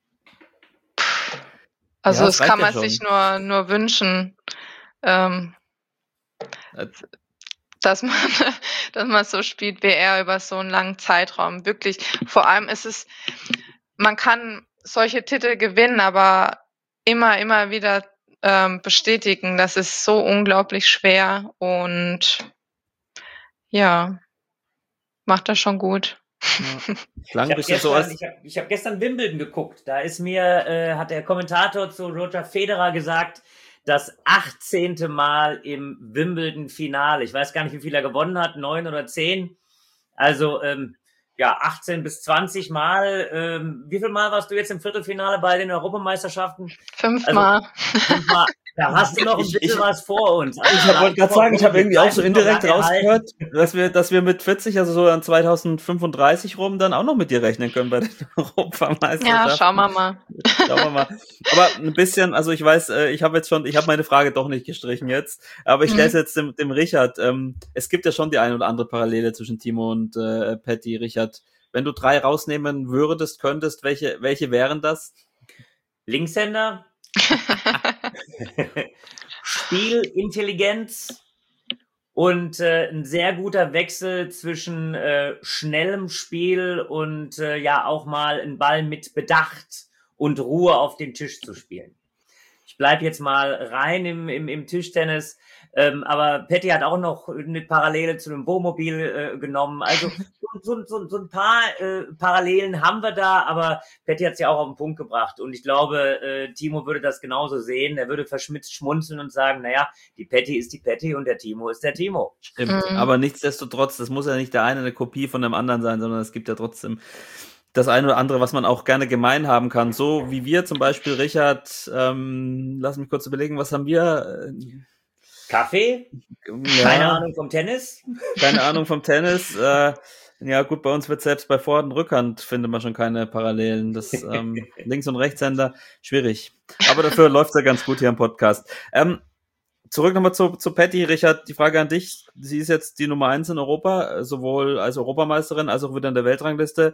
also Ja, das es reicht kann ja man schon. sich nur, nur wünschen, ähm, Äh, dass man, dass man so spielt wie er über so einen langen Zeitraum. Wirklich. Vor allem ist es, man kann solche Titel gewinnen, aber immer, immer wieder ähm, bestätigen, das ist so unglaublich schwer und ja, macht das schon gut. Ja. Klang Ich ein habe bisschen so gestern, als ich hab, ich hab gestern Wimbledon geguckt. Da ist mir, äh, hat der Kommentator zu Roger Federer gesagt, das achtzehnte Mal im Wimbledon-Finale. Ich weiß gar nicht, wie viel er gewonnen hat, neun oder zehn. Also ähm, ja, achtzehn bis zwanzig Mal. Ähm, wie viel Mal warst du jetzt im Viertelfinale bei den Europameisterschaften? Fünfmal. Also fünfmal. Da hast du noch ein Ich- bisschen ich- was vor uns. Also Ich wollte gerade sagen, ich habe irgendwie auch so indirekt rausgehört, dass wir, dass wir mit vierzig, also so an zweitausendfünfunddreißig rum, dann auch noch mit dir rechnen können bei den Europameisterschaften. Ja, schauen wir mal. Schauen wir mal. Aber ein bisschen, also ich weiß, äh, ich habe jetzt schon, ich habe meine Frage doch nicht gestrichen jetzt, aber ich stelle es jetzt dem, dem Richard. Ähm, es gibt ja schon die eine oder andere Parallele zwischen Timo und äh, Patty. Richard, wenn du drei rausnehmen würdest, könntest, welche, welche wären das? Linkshänder, Spielintelligenz und äh, ein sehr guter Wechsel zwischen äh, schnellem Spiel und äh, ja auch mal einen Ball mit Bedacht und Ruhe auf den Tisch zu spielen. Ich bleibe jetzt mal rein im, im, im Tischtennis, ähm, aber Patty hat auch noch eine Parallele zu dem Wohnmobil äh, genommen. Also so, so, so ein paar äh, Parallelen haben wir da, aber Patty hat es ja auch auf den Punkt gebracht. Und ich glaube, äh, Timo würde das genauso sehen. Er würde verschmitzt schmunzeln und sagen, naja, die Patty ist die Patty und der Timo ist der Timo. Stimmt. Mhm. Aber nichtsdestotrotz, das muss ja nicht der eine eine Kopie von dem anderen sein, sondern es gibt ja trotzdem das eine oder andere, was man auch gerne gemein haben kann. So wie wir zum Beispiel, Richard, ähm, lass mich kurz überlegen, was haben wir? Äh, Kaffee? ja, Keine Ahnung vom Tennis? Keine Ahnung vom Tennis. Äh, ja gut, bei uns wird selbst bei Vor- und Rückhand findet man schon keine Parallelen. Das ähm, Links- und Rechtshänder, schwierig. Aber dafür läuft's ja ganz gut hier im Podcast. Ähm, zurück nochmal zu, zu Patty. Richard, die Frage an dich. Sie ist jetzt die Nummer eins in Europa, sowohl als Europameisterin als auch wieder in der Weltrangliste.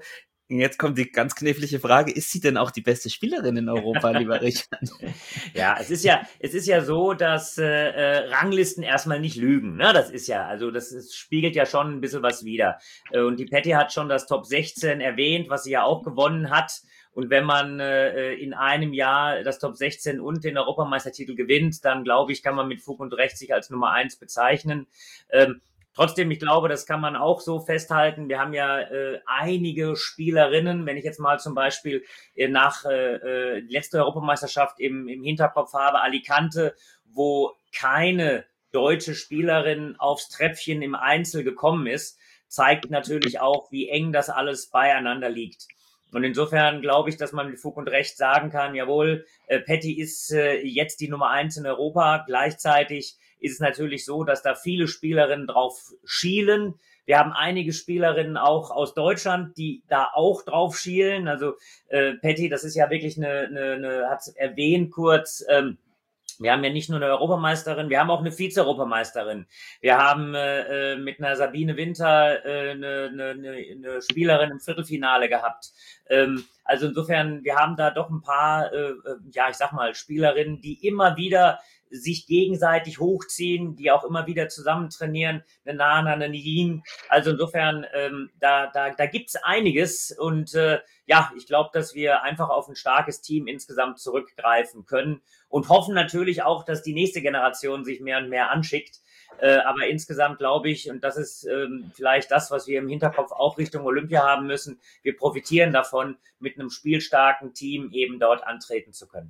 Jetzt kommt die ganz knifflige Frage, ist sie denn auch die beste Spielerin in Europa, lieber Richard? Ja, es ist ja, es ist ja so, dass äh, Ranglisten erstmal nicht lügen, ne? Das ist ja, also das ist, spiegelt ja schon ein bisschen was wider. Äh, und die Patty hat schon das Top sechzehn erwähnt, was sie ja auch gewonnen hat. Und wenn man äh, in einem Jahr das Top sechzehn und den Europameistertitel gewinnt, dann glaube ich, kann man mit Fug und Recht sich als Nummer eins bezeichnen. Ähm, Trotzdem, ich glaube, das kann man auch so festhalten. Wir haben ja äh, einige Spielerinnen, wenn ich jetzt mal zum Beispiel äh, nach äh, letzter Europameisterschaft im, im Hinterkopf habe, Alicante, wo keine deutsche Spielerin aufs Treppchen im Einzel gekommen ist, zeigt natürlich auch, wie eng das alles beieinander liegt. Und insofern glaube ich, dass man mit Fug und Recht sagen kann, jawohl, äh, Patty ist äh, jetzt die Nummer eins in Europa. Gleichzeitig ist es natürlich so, dass da viele Spielerinnen drauf schielen. Wir haben einige Spielerinnen auch aus Deutschland, die da auch drauf schielen. Also äh, Patty, das ist ja wirklich eine, eine, eine hat erwähnt kurz, ähm, wir haben ja nicht nur eine Europameisterin, wir haben auch eine Vize-Europameisterin. Wir haben äh, mit einer Sabine Winter äh, eine, eine, eine Spielerin im Viertelfinale gehabt. Ähm, also insofern, wir haben da doch ein paar, äh, ja, ich sag mal, Spielerinnen, die immer wieder sich gegenseitig hochziehen, die auch immer wieder zusammen trainieren, eine Nana, eine Nadine. Also insofern, ähm, da, da, da gibt's einiges und äh, ja, ich glaube, dass wir einfach auf ein starkes Team insgesamt zurückgreifen können und hoffen natürlich auch, dass die nächste Generation sich mehr und mehr anschickt. Äh, aber insgesamt glaube ich, und das ist ähm, vielleicht das, was wir im Hinterkopf auch Richtung Olympia haben müssen, wir profitieren davon, mit einem spielstarken Team eben dort antreten zu können.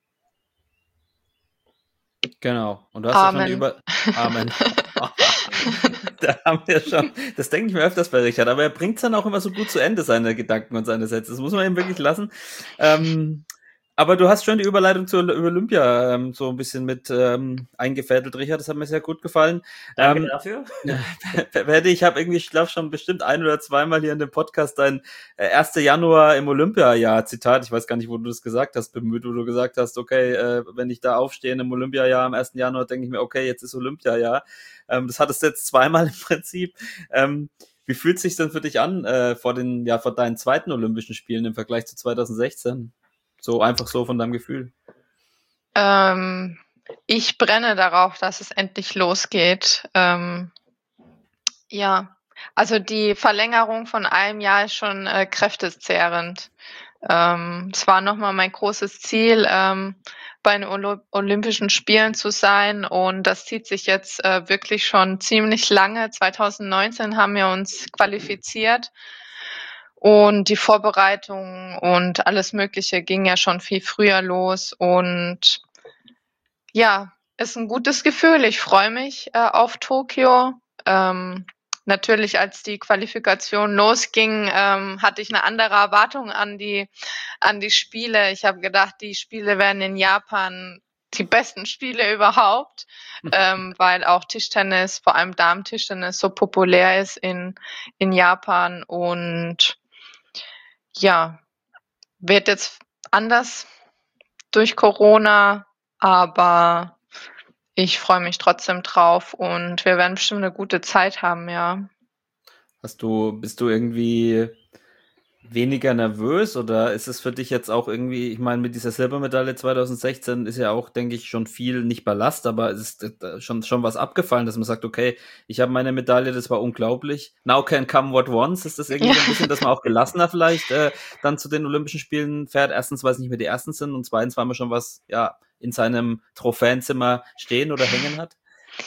Genau. Und du hast Amen. ja schon über... Amen. Da haben wir schon... Das denke ich mir öfters bei Richard, aber er bringt es dann auch immer so gut zu Ende, seine Gedanken und seine Sätze. Das muss man ihm wirklich lassen. Ähm, aber du hast schon die Überleitung zur Olympia ähm, so ein bisschen mit ähm, eingefädelt, Richard. Das hat mir sehr gut gefallen. Danke ähm, dafür. Patty, ich habe irgendwie, ich glaube schon bestimmt ein oder zweimal hier in dem Podcast dein äh, erster Januar im Olympiajahr Zitat, ich weiß gar nicht, wo du das gesagt hast, bemüht, wo du gesagt hast, okay, äh, wenn ich da aufstehe im Olympiajahr am ersten Januar, denke ich mir, okay, jetzt ist Olympiajahr. Ähm, das hattest du jetzt zweimal im Prinzip. Ähm, wie fühlt es sich denn für dich an äh, vor den, ja, vor deinen zweiten Olympischen Spielen im Vergleich zu zwanzig sechzehn? So einfach so von deinem Gefühl. Ähm, ich brenne darauf, dass es endlich losgeht. Ähm, ja, also die Verlängerung von einem Jahr ist schon äh, kräftezehrend. Ähm, es war nochmal mein großes Ziel, ähm, bei den Olo- Olympischen Spielen zu sein und das zieht sich jetzt äh, wirklich schon ziemlich lange. zwanzig neunzehn haben wir uns qualifiziert. Und die Vorbereitung und alles Mögliche ging ja schon viel früher los. Und ja, ist ein gutes Gefühl. Ich freue mich äh, auf Tokio. Ähm, natürlich, als die Qualifikation losging, ähm, hatte ich eine andere Erwartung an die, an die Spiele. Ich habe gedacht, die Spiele werden in Japan die besten Spiele überhaupt, ähm, weil auch Tischtennis, vor allem Damen-Tischtennis, so populär ist in, in Japan. Und ja, wird jetzt anders durch Corona, aber ich freue mich trotzdem drauf und wir werden bestimmt eine gute Zeit haben, ja. Hast du, bist du irgendwie weniger nervös oder ist es für dich jetzt auch irgendwie, ich meine, mit dieser Silbermedaille zwanzig sechzehn ist ja auch, denke ich, schon viel, nicht Ballast, aber es ist schon, schon was abgefallen, dass man sagt, okay, ich habe meine Medaille, das war unglaublich. Now can come what wants. Ist das irgendwie Ja. so ein bisschen, dass man auch gelassener vielleicht äh, dann zu den Olympischen Spielen fährt? Erstens, weil es nicht mehr die ersten sind und zweitens, weil man schon was, ja, in seinem Trophäenzimmer stehen oder hängen hat?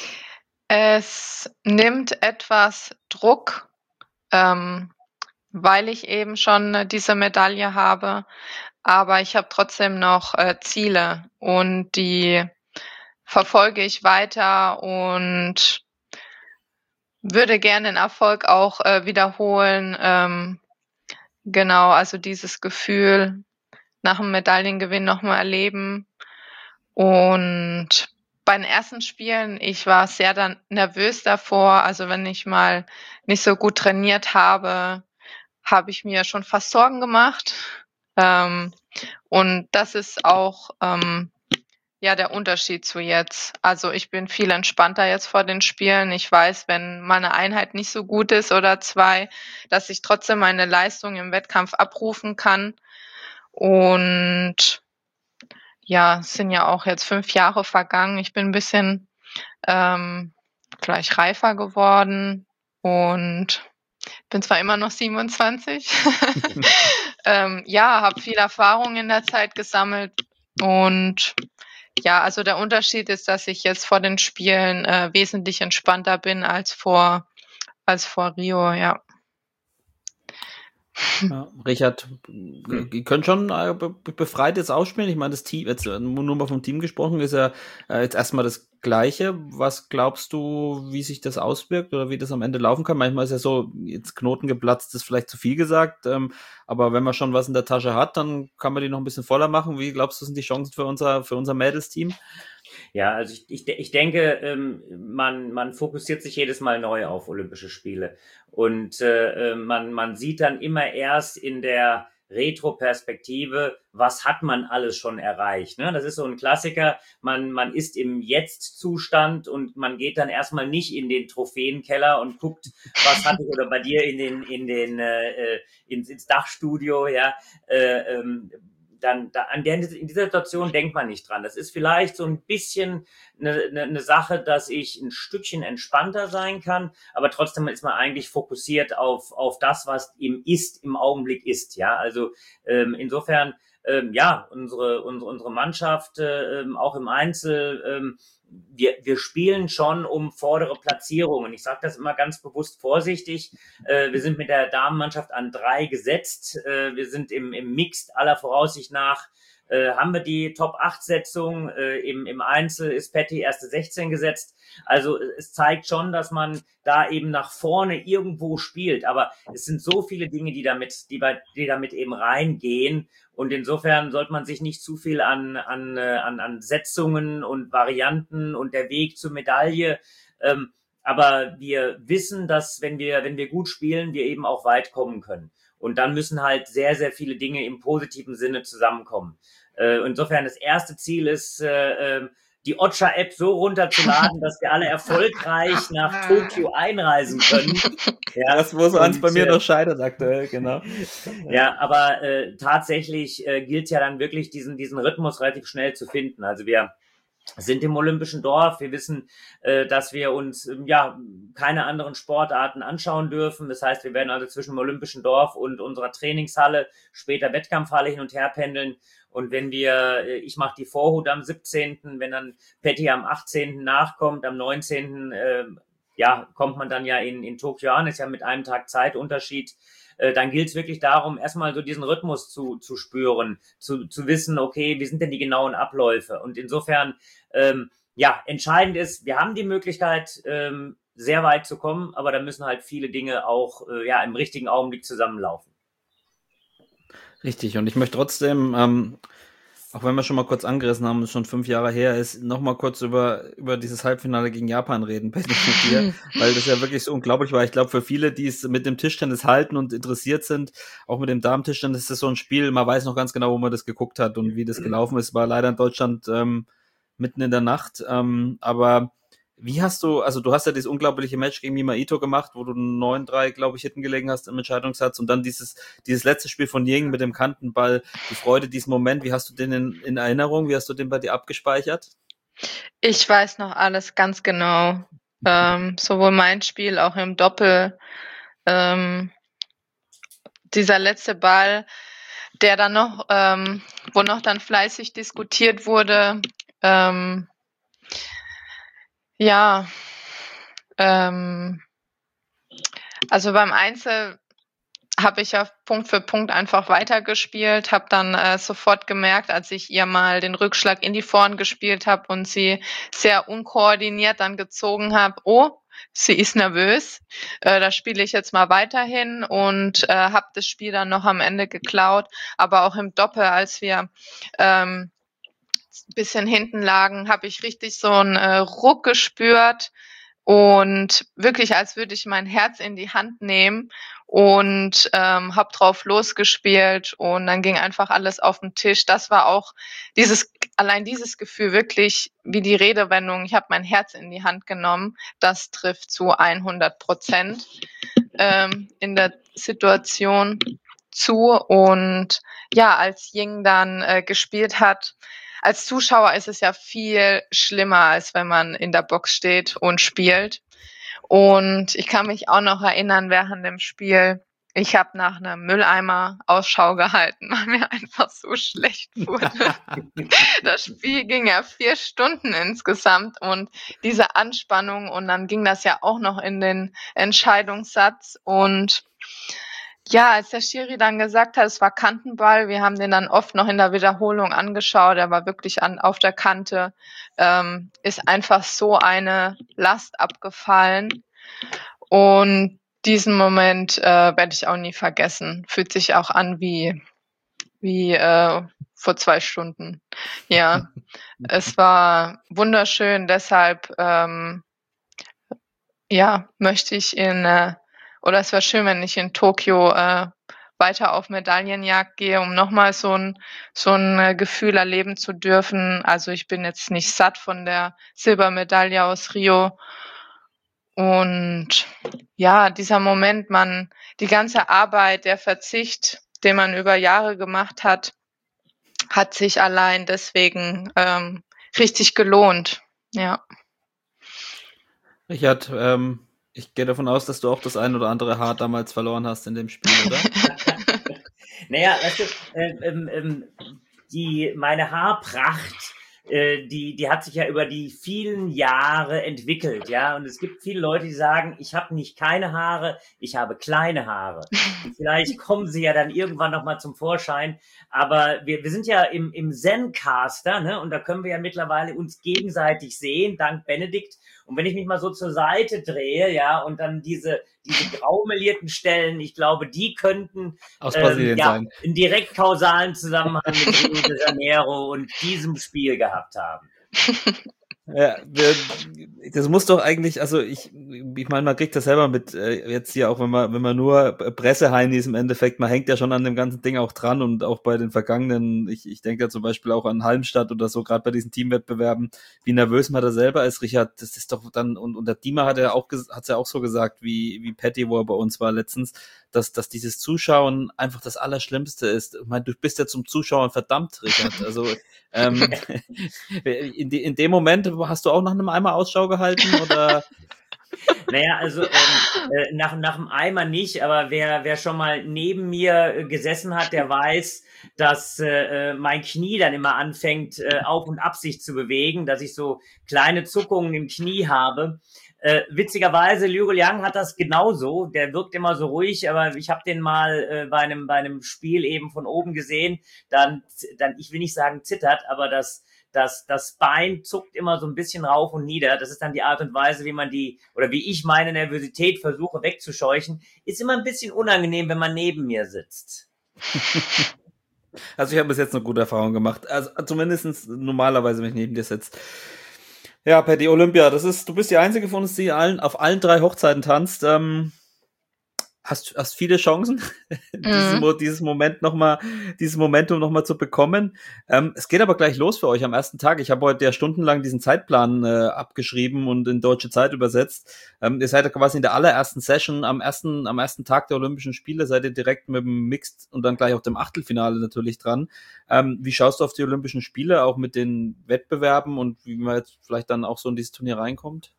Es nimmt etwas Druck, ähm, weil ich eben schon äh, diese Medaille habe, aber ich habe trotzdem noch äh, Ziele und die verfolge ich weiter und würde gerne den Erfolg auch äh, wiederholen. Ähm, genau, also dieses Gefühl nach dem Medaillengewinn nochmal erleben. Und bei den ersten Spielen, ich war sehr dann nervös davor. Also wenn ich mal nicht so gut trainiert habe, habe ich mir schon fast Sorgen gemacht. Ähm, und das ist auch ähm, ja der Unterschied zu jetzt. Also ich bin viel entspannter jetzt vor den Spielen. Ich weiß, wenn meine Einheit nicht so gut ist oder zwei, dass ich trotzdem meine Leistung im Wettkampf abrufen kann. Und ja, es sind ja auch jetzt fünf Jahre vergangen. Ich bin ein bisschen ähm, vielleicht reifer geworden und bin zwar immer noch siebenundzwanzig. ähm, ja, habe viel Erfahrung in der Zeit gesammelt und ja, also der Unterschied ist, dass ich jetzt vor den Spielen äh, wesentlich entspannter bin als vor als vor Rio, ja. Ja, Richard, ihr könnt schon äh, be befreit jetzt ausspielen. Ich meine, das Team, jetzt äh, nur mal vom Team gesprochen, ist ja äh, jetzt erstmal das Gleiche. Was glaubst du, wie sich das auswirkt oder wie das am Ende laufen kann? Manchmal ist ja so, jetzt Knoten geplatzt, ist vielleicht zu viel gesagt, ähm, aber wenn man schon was in der Tasche hat, dann kann man die noch ein bisschen voller machen. Wie glaubst du, sind die Chancen für unser, für unser Mädels-Team? Ja, also ich, ich, ich denke, ähm, man, man fokussiert sich jedes Mal neu auf Olympische Spiele und äh, man, man sieht dann immer erst in der Retro-Perspektive, was hat man alles schon erreicht. Ne? Das ist so ein Klassiker, man, man ist im Jetzt-Zustand und man geht dann erstmal nicht in den Trophäenkeller und guckt, was hatte ich oder bei dir in den, in den, äh, ins, ins Dachstudio, ja, äh, ähm, dann da, an der, in dieser Situation denkt man nicht dran. Das ist vielleicht so ein bisschen eine, eine, eine Sache, dass ich ein Stückchen entspannter sein kann, aber trotzdem ist man eigentlich fokussiert auf auf das, was im Ist, im Augenblick ist. Ja, also ähm, insofern ähm, ja, unsere unsere unsere Mannschaft äh, auch im Einzel, ähm, wir wir spielen schon um vordere Platzierungen. Ich sage das immer ganz bewusst vorsichtig. Äh, wir sind mit der Damenmannschaft an drei gesetzt. Äh, wir sind im im Mixed aller Voraussicht nach äh, haben wir die Top acht Setzung. Äh, im im Einzel ist Patty erste sechzehn gesetzt. Also es zeigt schon, dass man da eben nach vorne irgendwo spielt. Aber es sind so viele Dinge, die damit, die bei, die damit eben reingehen. Und insofern sollte man sich nicht zu viel an, an, an, an Setzungen und Varianten und der Weg zur Medaille. Ähm, aber wir wissen, dass wenn wir, wenn wir gut spielen, wir eben auch weit kommen können. Und dann müssen halt sehr, sehr viele Dinge im positiven Sinne zusammenkommen. Äh, insofern das erste Ziel ist, äh, die Ocha-App so runterzuladen, dass wir alle erfolgreich nach Tokio einreisen können. Ja, das muss eins bei mir noch scheitern aktuell, genau. Ja, aber äh, tatsächlich äh, gilt ja dann wirklich diesen diesen Rhythmus relativ schnell zu finden. Also wir sind im Olympischen Dorf. Wir wissen, äh, dass wir uns äh, ja keine anderen Sportarten anschauen dürfen. Das heißt, wir werden also zwischen dem Olympischen Dorf und unserer Trainingshalle, später Wettkampfhalle hin und her pendeln. Und wenn wir, ich mache die Vorhut am siebzehnten, wenn dann Patty am achtzehnten nachkommt, am neunzehnten Äh, ja, kommt man dann ja in, in Tokio an, ist ja mit einem Tag Zeitunterschied. Äh, dann gilt es wirklich darum, erstmal so diesen Rhythmus zu, zu spüren, zu, zu wissen, okay, wie sind denn die genauen Abläufe? Und insofern, ähm, ja, entscheidend ist, wir haben die Möglichkeit, ähm, sehr weit zu kommen, aber da müssen halt viele Dinge auch äh, ja im richtigen Augenblick zusammenlaufen. Richtig, und ich möchte trotzdem, ähm, auch wenn wir schon mal kurz angerissen haben, es schon fünf Jahre her ist, noch mal kurz über über dieses Halbfinale gegen Japan reden, Patty, mit dir, weil das ja wirklich so unglaublich war. Ich glaube, für viele, die es mit dem Tischtennis halten und interessiert sind, auch mit dem Damen-Tischtennis, ist das so ein Spiel, man weiß noch ganz genau, wo man das geguckt hat und wie das gelaufen ist. War leider in Deutschland ähm, mitten in der Nacht, ähm, aber wie hast du, also du hast ja dieses unglaubliche Match gegen Mima Ito gemacht, wo du neun drei, glaube ich, hinten gelegen hast im Entscheidungssatz und dann dieses dieses letzte Spiel von Ying mit dem Kantenball, die Freude, diesen Moment, wie hast du den in, in Erinnerung, wie hast du den bei dir abgespeichert? Ich weiß noch alles ganz genau. Ähm, sowohl mein Spiel, auch im Doppel. Ähm, dieser letzte Ball, der dann noch, ähm, wo noch dann fleißig diskutiert wurde, ähm, ja, ähm, also beim Einzel habe ich ja Punkt für Punkt einfach weitergespielt, habe dann äh, sofort gemerkt, als ich ihr mal den Rückschlag in die Vorhand gespielt habe und sie sehr unkoordiniert dann gezogen habe, oh, sie ist nervös, äh, da spiele ich jetzt mal weiterhin und äh, habe das Spiel dann noch am Ende geklaut, aber auch im Doppel, als wir ähm, bisschen hinten lagen, habe ich richtig so einen äh, Ruck gespürt und wirklich, als würde ich mein Herz in die Hand nehmen und ähm, hab drauf losgespielt und dann ging einfach alles auf den Tisch. Das war auch dieses, allein dieses Gefühl wirklich wie die Redewendung, ich habe mein Herz in die Hand genommen, das trifft zu hundert Prozent ähm, in der Situation zu. Und ja, als Ying dann äh, gespielt hat, als Zuschauer ist es ja viel schlimmer, als wenn man in der Box steht und spielt. Und ich kann mich auch noch erinnern, während dem Spiel, ich habe nach einem Mülleimer Ausschau gehalten, weil mir einfach so schlecht wurde. Das Spiel ging ja vier Stunden insgesamt und diese Anspannung und dann ging das ja auch noch in den Entscheidungssatz und ja, als der Schiri dann gesagt hat, es war Kantenball, wir haben den dann oft noch in der Wiederholung angeschaut, er war wirklich an, auf der Kante, ähm, ist einfach so eine Last abgefallen und diesen Moment äh, werde ich auch nie vergessen. Fühlt sich auch an wie, wie äh, vor zwei Stunden. Ja, es war wunderschön, deshalb ähm, ja, möchte ich in äh, oder es wäre schön, wenn ich in Tokio äh, weiter auf Medaillenjagd gehe, um nochmal so ein so ein äh, Gefühl erleben zu dürfen. Also ich bin jetzt nicht satt von der Silbermedaille aus Rio. Und ja, dieser Moment, man, die ganze Arbeit, der Verzicht, den man über Jahre gemacht hat, hat sich allein deswegen ähm, richtig gelohnt. Ja. Richard, ähm, ich gehe davon aus, dass du auch das ein oder andere Haar damals verloren hast in dem Spiel, oder? Naja, weißt du, äh, ähm, ähm, die, meine Haarpracht, äh, die, die hat sich ja über die vielen Jahre entwickelt, ja. Und es gibt viele Leute, die sagen, ich habe nicht keine Haare, ich habe kleine Haare. Und vielleicht kommen sie ja dann irgendwann nochmal zum Vorschein. Aber wir, wir sind ja im, im Zencaster, ne? Und da können wir ja mittlerweile uns gegenseitig sehen, dank Benedikt. Und wenn ich mich mal so zur Seite drehe, ja, und dann diese, diese graumelierten Stellen, ich glaube, die könnten Aus Brasilien ähm, ja, sein. einen direkt kausalen Zusammenhang mit Rio de Janeiro und diesem Spiel gehabt haben. Ja, wir, das muss doch eigentlich, also ich, ich meine, man kriegt das selber mit, äh, jetzt hier auch, wenn man, wenn man nur Presseheinis im Endeffekt, man hängt ja schon an dem ganzen Ding auch dran und auch bei den vergangenen, ich, ich denke ja zum Beispiel auch an Halmstadt oder so, gerade bei diesen Teamwettbewerben, wie nervös man da selber ist, Richard, das ist doch dann, und, und der Dima hat ja auch, hat's ja auch so gesagt, wie, wie Patty, wo er bei uns war letztens, dass, dass dieses Zuschauen einfach das Allerschlimmste ist. Ich meine, du bist ja zum Zuschauen verdammt, Richard, also, ähm, in, die, in dem Moment hast du auch nach einem Eimer Ausschau gehalten oder? Naja, also ähm, äh, nach, nach dem Eimer nicht, aber wer, wer schon mal neben mir äh, gesessen hat, der weiß, dass äh, mein Knie dann immer anfängt, äh, auf und ab sich zu bewegen, dass ich so kleine Zuckungen im Knie habe. Äh, witzigerweise, Liu Liang hat das genauso. Der wirkt immer so ruhig, aber ich habe den mal äh, bei einem bei einem Spiel eben von oben gesehen. Dann, dann ich will nicht sagen zittert, aber das das das Bein zuckt immer so ein bisschen rauf und nieder. Das ist dann die Art und Weise, wie man die oder wie ich meine Nervosität versuche wegzuscheuchen. Ist immer ein bisschen unangenehm, wenn man neben mir sitzt. Also ich habe bis jetzt eine gute Erfahrung gemacht. Also zumindest normalerweise, wenn ich neben dir sitze. Ja, Patty, Olympia, das ist, du bist die Einzige von uns, die allen, auf allen drei Hochzeiten tanzt. Ähm, hast, hast viele Chancen, Mhm. dieses, dieses Moment noch mal, dieses Momentum nochmal zu bekommen. Ähm, es geht aber gleich los für euch am ersten Tag. Ich habe heute ja stundenlang diesen Zeitplan äh, abgeschrieben und in deutsche Zeit übersetzt. Ähm, ihr seid ja quasi in der allerersten Session am ersten, am ersten Tag der Olympischen Spiele, seid ihr direkt mit dem Mixed und dann gleich auch dem Achtelfinale natürlich dran. Ähm, wie schaust du auf die Olympischen Spiele, auch mit den Wettbewerben und wie man jetzt vielleicht dann auch so in dieses Turnier reinkommt?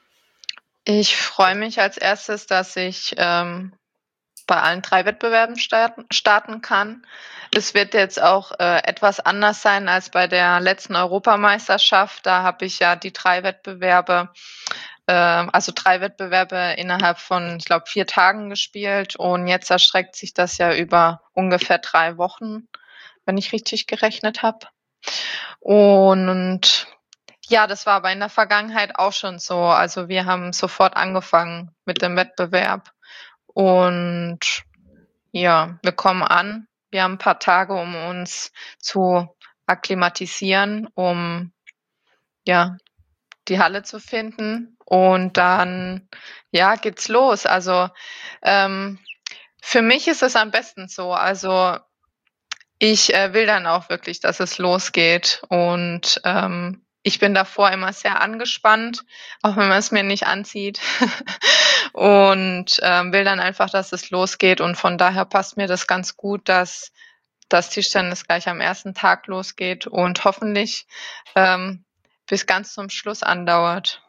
Ich freue mich als erstes, dass ich ähm, bei allen drei Wettbewerben starten, starten kann. Es wird jetzt auch äh, etwas anders sein als bei der letzten Europameisterschaft. Da habe ich ja die drei Wettbewerbe, äh, also drei Wettbewerbe innerhalb von, ich glaube, vier Tagen gespielt. Und jetzt erstreckt sich das ja über ungefähr drei Wochen, wenn ich richtig gerechnet habe. Und ja, das war aber in der Vergangenheit auch schon so. Also wir haben sofort angefangen mit dem Wettbewerb. Und ja, wir kommen an. Wir haben ein paar Tage, um uns zu akklimatisieren, um ja die Halle zu finden. Und dann, ja, geht's los. Also ähm, für mich ist es am besten so. Also ich äh, will dann auch wirklich, dass es losgeht. Und ähm, ich bin davor immer sehr angespannt, auch wenn man es mir nicht ansieht. und ähm, will dann einfach, dass es losgeht. Und von daher passt mir das ganz gut, dass das Tischtennis gleich am ersten Tag losgeht und hoffentlich ähm, bis ganz zum Schluss andauert.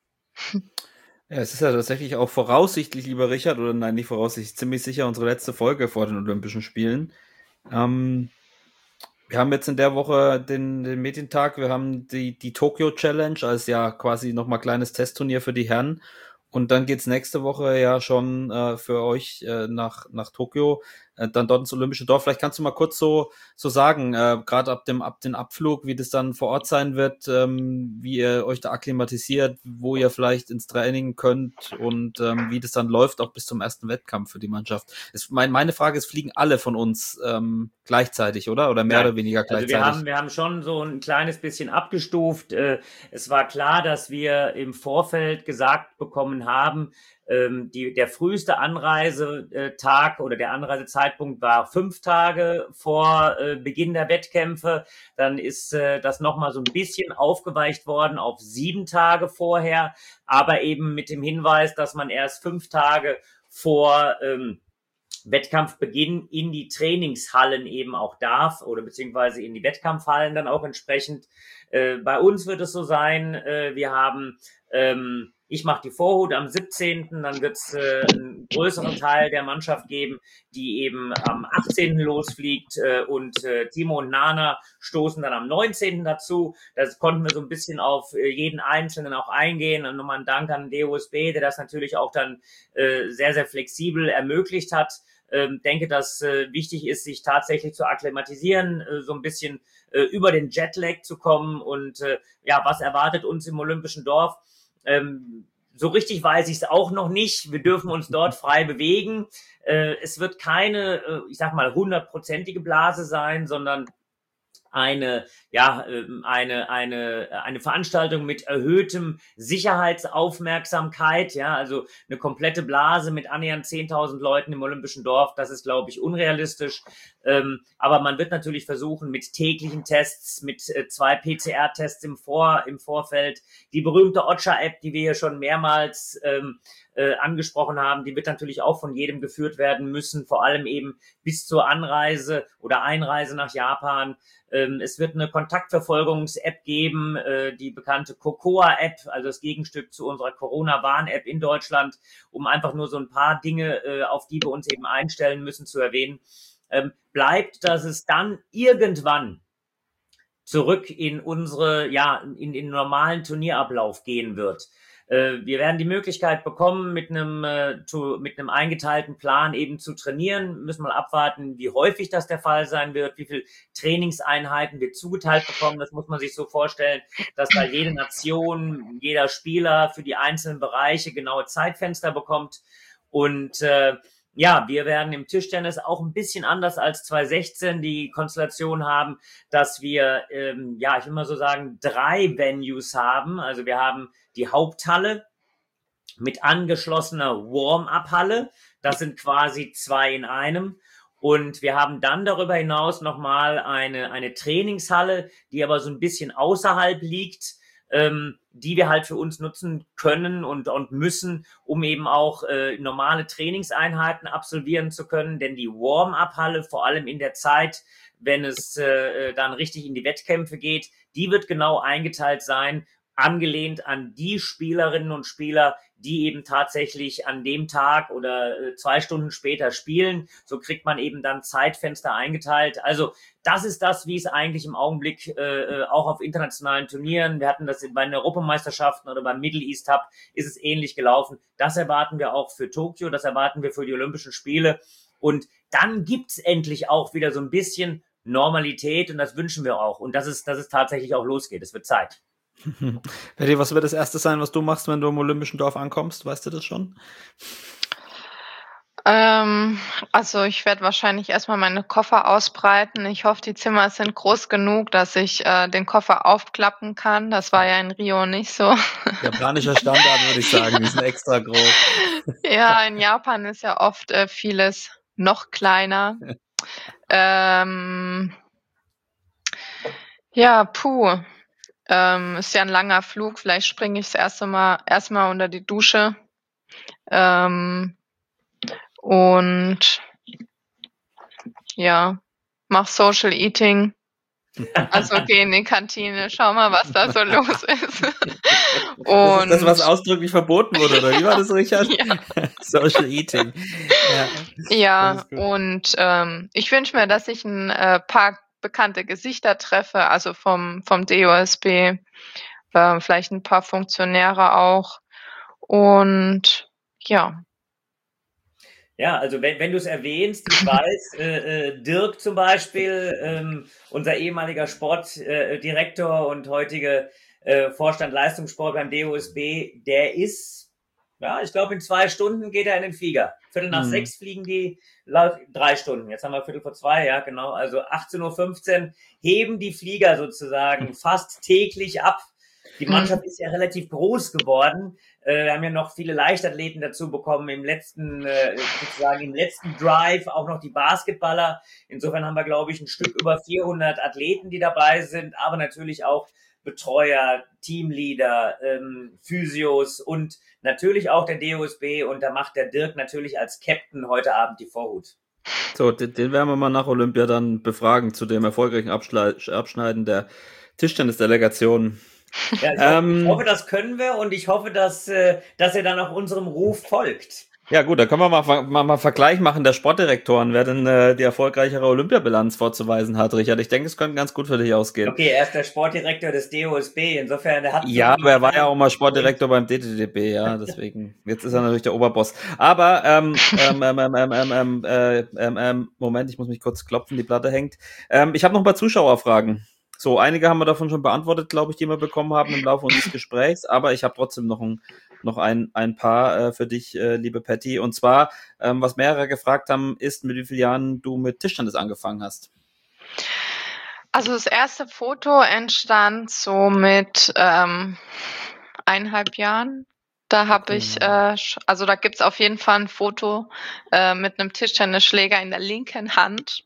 Ja, es ist ja tatsächlich auch voraussichtlich, lieber Richard, oder nein, nicht voraussichtlich, ziemlich sicher unsere letzte Folge vor den Olympischen Spielen. Ähm, wir haben jetzt in der Woche den, den Medientag, wir haben die, die Tokyo Challenge als ja quasi nochmal kleines Testturnier für die Herren. Und dann geht's nächste Woche ja schon äh, für euch äh, nach nach Tokio, äh, dann dort ins Olympische Dorf. Vielleicht kannst du mal kurz so so sagen, äh, gerade ab dem ab dem Abflug, wie das dann vor Ort sein wird, ähm, wie ihr euch da akklimatisiert, wo ihr vielleicht ins Training könnt und ähm, wie das dann läuft, auch bis zum ersten Wettkampf für die Mannschaft. Es, mein, meine Frage ist, fliegen alle von uns ähm, gleichzeitig, oder? Oder mehr Nein. oder weniger gleichzeitig? Also wir haben, wir haben schon so ein kleines bisschen abgestuft. Äh, Es war klar, dass wir im Vorfeld gesagt bekommen haben, ähm, die, der früheste Anreisetag oder der Anreisezeitpunkt war fünf Tage vor äh, Beginn der Wettkämpfe. Dann ist äh, das nochmal so ein bisschen aufgeweicht worden auf sieben Tage vorher, aber eben mit dem Hinweis, dass man erst fünf Tage vor ähm, Wettkampfbeginn in die Trainingshallen eben auch darf oder beziehungsweise in die Wettkampfhallen dann auch entsprechend. Äh, bei uns wird es so sein, äh, wir haben, ähm, ich mache die Vorhut am siebzehnten Dann wird es äh, einen größeren Teil der Mannschaft geben, die eben am achtzehnten losfliegt äh, und äh, Timo und Nana stoßen dann am neunzehnten dazu. Das konnten wir so ein bisschen auf äh, jeden Einzelnen auch eingehen. Und nochmal ein Dank an D O S B, der das natürlich auch dann äh, sehr, sehr flexibel ermöglicht hat. Ähm, denke, dass äh, wichtig ist, sich tatsächlich zu akklimatisieren, äh, so ein bisschen äh, über den Jetlag zu kommen und äh, ja, was erwartet uns im Olympischen Dorf? Ähm, so richtig weiß ich es auch noch nicht. Wir dürfen uns dort frei bewegen. Äh, es wird keine, äh, ich sag mal, hundertprozentige Blase sein, sondern eine, ja, eine, eine, eine Veranstaltung mit erhöhtem Sicherheitsaufmerksamkeit, ja, also eine komplette Blase mit annähernd zehntausend Leuten im Olympischen Dorf, das ist, glaube ich, unrealistisch. Ähm, aber man wird natürlich versuchen, mit täglichen Tests, mit äh, zwei P C R-Tests im Vor, im Vorfeld, die berühmte Ocha-App, die wir hier schon mehrmals ähm, äh, angesprochen haben, die wird natürlich auch von jedem geführt werden müssen, vor allem eben bis zur Anreise oder Einreise nach Japan. Ähm, es wird eine Kontaktverfolgungs-App geben, äh, die bekannte Cocoa-App, also das Gegenstück zu unserer Corona-Warn-App in Deutschland, um einfach nur so ein paar Dinge, äh, auf die wir uns eben einstellen müssen, zu erwähnen. Ähm, bleibt, dass es dann irgendwann zurück in unsere, ja, in den normalen Turnierablauf gehen wird. Äh, wir werden die Möglichkeit bekommen, mit einem, äh, zu, mit einem eingeteilten Plan eben zu trainieren. Müssen mal abwarten, wie häufig das der Fall sein wird, wie viel Trainingseinheiten wir zugeteilt bekommen. Das muss man sich so vorstellen, dass da jede Nation, jeder Spieler für die einzelnen Bereiche genaue Zeitfenster bekommt. Und äh, ja, wir werden im Tischtennis auch ein bisschen anders als zwanzig sechzehn die Konstellation haben, dass wir, ähm, ja, ich will mal so sagen, drei Venues haben. Also wir haben die Haupthalle mit angeschlossener Warm-up-Halle. Das sind quasi zwei in einem. Und wir haben dann darüber hinaus nochmal eine, eine Trainingshalle, die aber so ein bisschen außerhalb liegt, ähm, die wir halt für uns nutzen können und, und müssen, um eben auch äh, normale Trainingseinheiten absolvieren zu können. Denn die Warm-up-Halle, vor allem in der Zeit, wenn es äh, dann richtig in die Wettkämpfe geht, die wird genau eingeteilt sein, angelehnt an die Spielerinnen und Spieler, die eben tatsächlich an dem Tag oder äh, zwei Stunden später spielen. So kriegt man eben dann Zeitfenster eingeteilt. Also das ist das, wie es eigentlich im Augenblick äh, auch auf internationalen Turnieren, wir hatten das bei den Europameisterschaften oder beim Middle East Cup, ist es ähnlich gelaufen. Das erwarten wir auch für Tokio, das erwarten wir für die Olympischen Spiele. Und dann gibt's endlich auch wieder so ein bisschen Normalität und das wünschen wir auch. Und dass es, dass es tatsächlich auch losgeht. Es wird Zeit. Betty, was wird das Erste sein, was du machst, wenn du im Olympischen Dorf ankommst? Weißt du das schon? Ähm, also ich werde wahrscheinlich erstmal meine Koffer ausbreiten. Ich hoffe, die Zimmer sind groß genug, dass ich äh, den Koffer aufklappen kann. Das war ja in Rio nicht so. Japanischer Standard, würde ich sagen, die sind extra groß. Ja, in Japan ist ja oft äh, vieles noch kleiner. ähm, ja, puh. Ähm, ist ja ein langer Flug. Vielleicht springe ich das erste Mal erstmal unter die Dusche. Ähm, und ja, mach Social Eating. Also geh in die Kantine, schau mal, was da so los ist. Das ist das, was Und ausdrücklich verboten wurde, oder wie war das, Richard? ja, Social Eating. Ja, das ja ist gut. und ähm, ich wünsche mir, dass ich ein äh, paar bekannte Gesichter treffe, also vom, vom D O S B, äh, vielleicht ein paar Funktionäre auch. Und ja, Ja, also wenn, wenn du es erwähnst, ich weiß, äh, äh, Dirk zum Beispiel, ähm, unser ehemaliger Sportdirektor äh, und heutige äh, Vorstand Leistungssport beim D O S B, der ist, ja, ich glaube in zwei Stunden geht er in den Flieger. Viertel nach Mhm. sechs fliegen die, laut drei Stunden. Jetzt haben wir Viertel vor zwei, ja genau. Also achtzehn Uhr fünfzehn heben die Flieger sozusagen fast täglich ab. Die Mannschaft ist ja relativ groß geworden. Äh, wir haben ja noch viele Leichtathleten dazu bekommen im letzten, äh, sozusagen im letzten Drive, auch noch die Basketballer. Insofern haben wir, glaube ich, ein Stück über vierhundert Athleten, die dabei sind, aber natürlich auch Betreuer, Teamleader, ähm, Physios und natürlich auch der D O S B. Und da macht der Dirk natürlich als Captain heute Abend die Vorhut. So, den, den werden wir mal nach Olympia dann befragen zu dem erfolgreichen Abschle- Abschneiden der Tischtennisdelegation. Ja, ich, Ähm, hoffe, ich hoffe, das können wir und ich hoffe, dass, äh, dass er dann auch unserem Ruf folgt. Ja gut, da können wir mal, ver- mal, mal Vergleich machen der Sportdirektoren, wer denn äh, die erfolgreichere Olympiabilanz vorzuweisen hat, Richard. Ich denke, es könnte ganz gut für dich ausgehen. Okay, er ist der Sportdirektor des D O S B, insofern er hat... Ja, aber er war ja auch mal Sportdirektor beim D T D B, ja, deswegen. Jetzt ist er natürlich der Oberboss. Aber, ähm, ähm, ähm, ähm, ähm, ähm, ähm, äh, ähm, ähm, Moment, ich muss mich kurz klopfen, die Platte hängt. Ähm, ich habe noch ein paar Zuschauerfragen. So, einige haben wir davon schon beantwortet, glaube ich, die wir bekommen haben im Laufe unseres Gesprächs, aber ich habe trotzdem noch ein, noch ein, ein paar äh, für dich, äh, liebe Patty. Und zwar, ähm, was mehrere gefragt haben, ist, mit wie vielen Jahren du mit Tischtennis angefangen hast. also das erste Foto entstand so mit ähm, eineinhalb Jahren. Da habe ich, äh, sch- also da gibt's auf jeden Fall ein Foto äh, mit einem Tischtennisschläger in der linken Hand.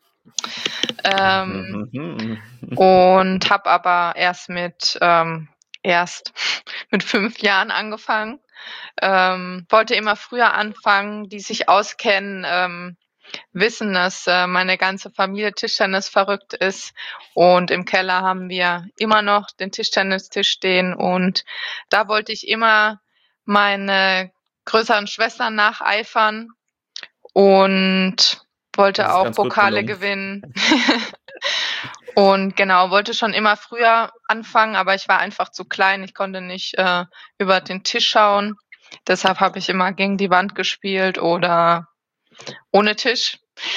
Ähm, Mhm. und habe aber erst mit ähm, erst mit fünf Jahren angefangen. Ähm, wollte immer früher anfangen, die sich auskennen, ähm, wissen, dass äh, meine ganze Familie Tischtennis verrückt ist und im Keller haben wir immer noch den Tischtennistisch stehen und da wollte ich immer meine größeren Schwestern nacheifern und Das wollte ist auch ganz gut Pokale gelungen. gewinnen. Und genau, wollte schon immer früher anfangen, aber ich war einfach zu klein. Ich konnte nicht äh, über den Tisch schauen. Deshalb habe ich immer gegen die Wand gespielt oder ohne Tisch.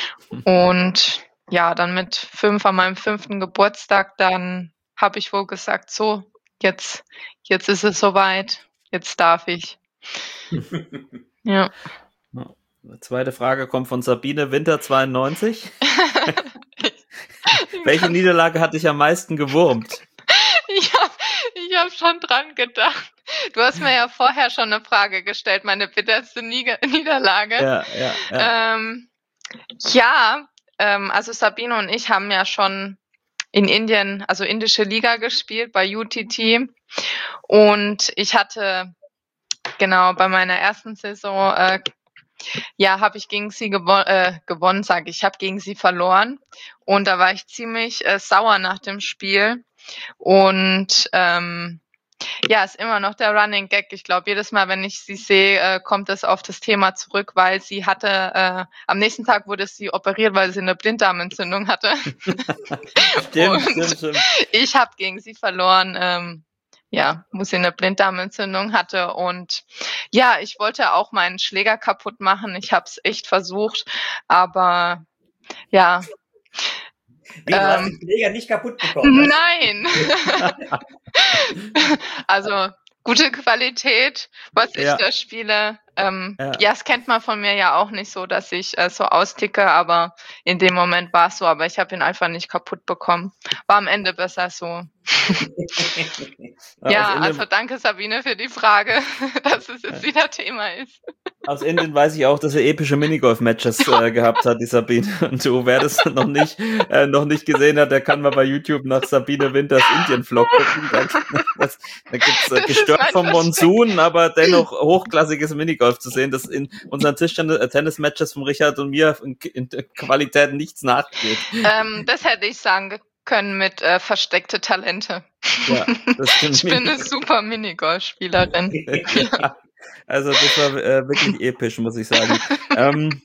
Und ja, dann mit fünf an meinem fünften Geburtstag, dann habe ich wohl gesagt, so, jetzt, jetzt ist es soweit, jetzt darf ich. Ja. Zweite Frage kommt von Sabine Winter zweiundneunzig. Welche Niederlage hat dich am meisten gewurmt? Ich habe ich hab schon dran gedacht. Du hast mir ja vorher schon eine Frage gestellt, meine bitterste Niege- Niederlage. Ja, ja, ja. Ähm, ja, ähm, also Sabine und ich haben ja schon in Indien, also indische Liga gespielt bei U T T. Und ich hatte, genau, bei meiner ersten Saison, äh, ja, habe ich gegen sie gewo äh, gewonnen, sage ich. Ich habe gegen sie verloren. Und da war ich ziemlich äh, sauer nach dem Spiel. Und ähm, ja, ist immer noch der Running Gag. Ich glaube, jedes Mal, wenn ich sie sehe, äh, kommt es auf das Thema zurück, weil sie hatte, äh, am nächsten Tag wurde sie operiert, weil sie eine Blinddarmentzündung hatte. Stimmt, Und stimmt, stimmt. ich habe gegen sie verloren, ähm, ja, wo sie eine Blinddarmentzündung hatte. Und ja, ich wollte auch meinen Schläger kaputt machen. Ich habe es echt versucht, aber ja. Wie, du hast Ähm, den Schläger nicht kaputt bekommen? nein. Also gute Qualität, was ich Ja. da spiele. Ähm, Ja. ja, das kennt man von mir ja auch nicht so, dass ich äh, so austicke, aber in dem Moment war es so, aber ich habe ihn einfach nicht kaputt bekommen. War am Ende besser so. Aus Ja, Indien, also danke Sabine für die Frage, dass es jetzt wieder Thema ist. aus Indien weiß ich auch, dass er epische Minigolf-Matches äh, gehabt hat, die Sabine. Und so, wer das noch nicht, äh, noch nicht gesehen hat, der kann mal bei YouTube nach Sabine Winters Indien-Vlog gucken. Da, das, da gibt's äh, Das ist gestört mein vom Versteck. Monsun, aber dennoch hochklassiges Minigolf zu sehen, das in unseren Tischtennis-Matches von Richard und mir in, in der Qualität nichts nachgeht. Ähm, das hätte ich sagen ge- können mit äh, versteckte Talente. Ja, das stimmt. Ich bin eine super Minigolfspielerin. Ja, also das war äh, wirklich episch, muss ich sagen. ähm,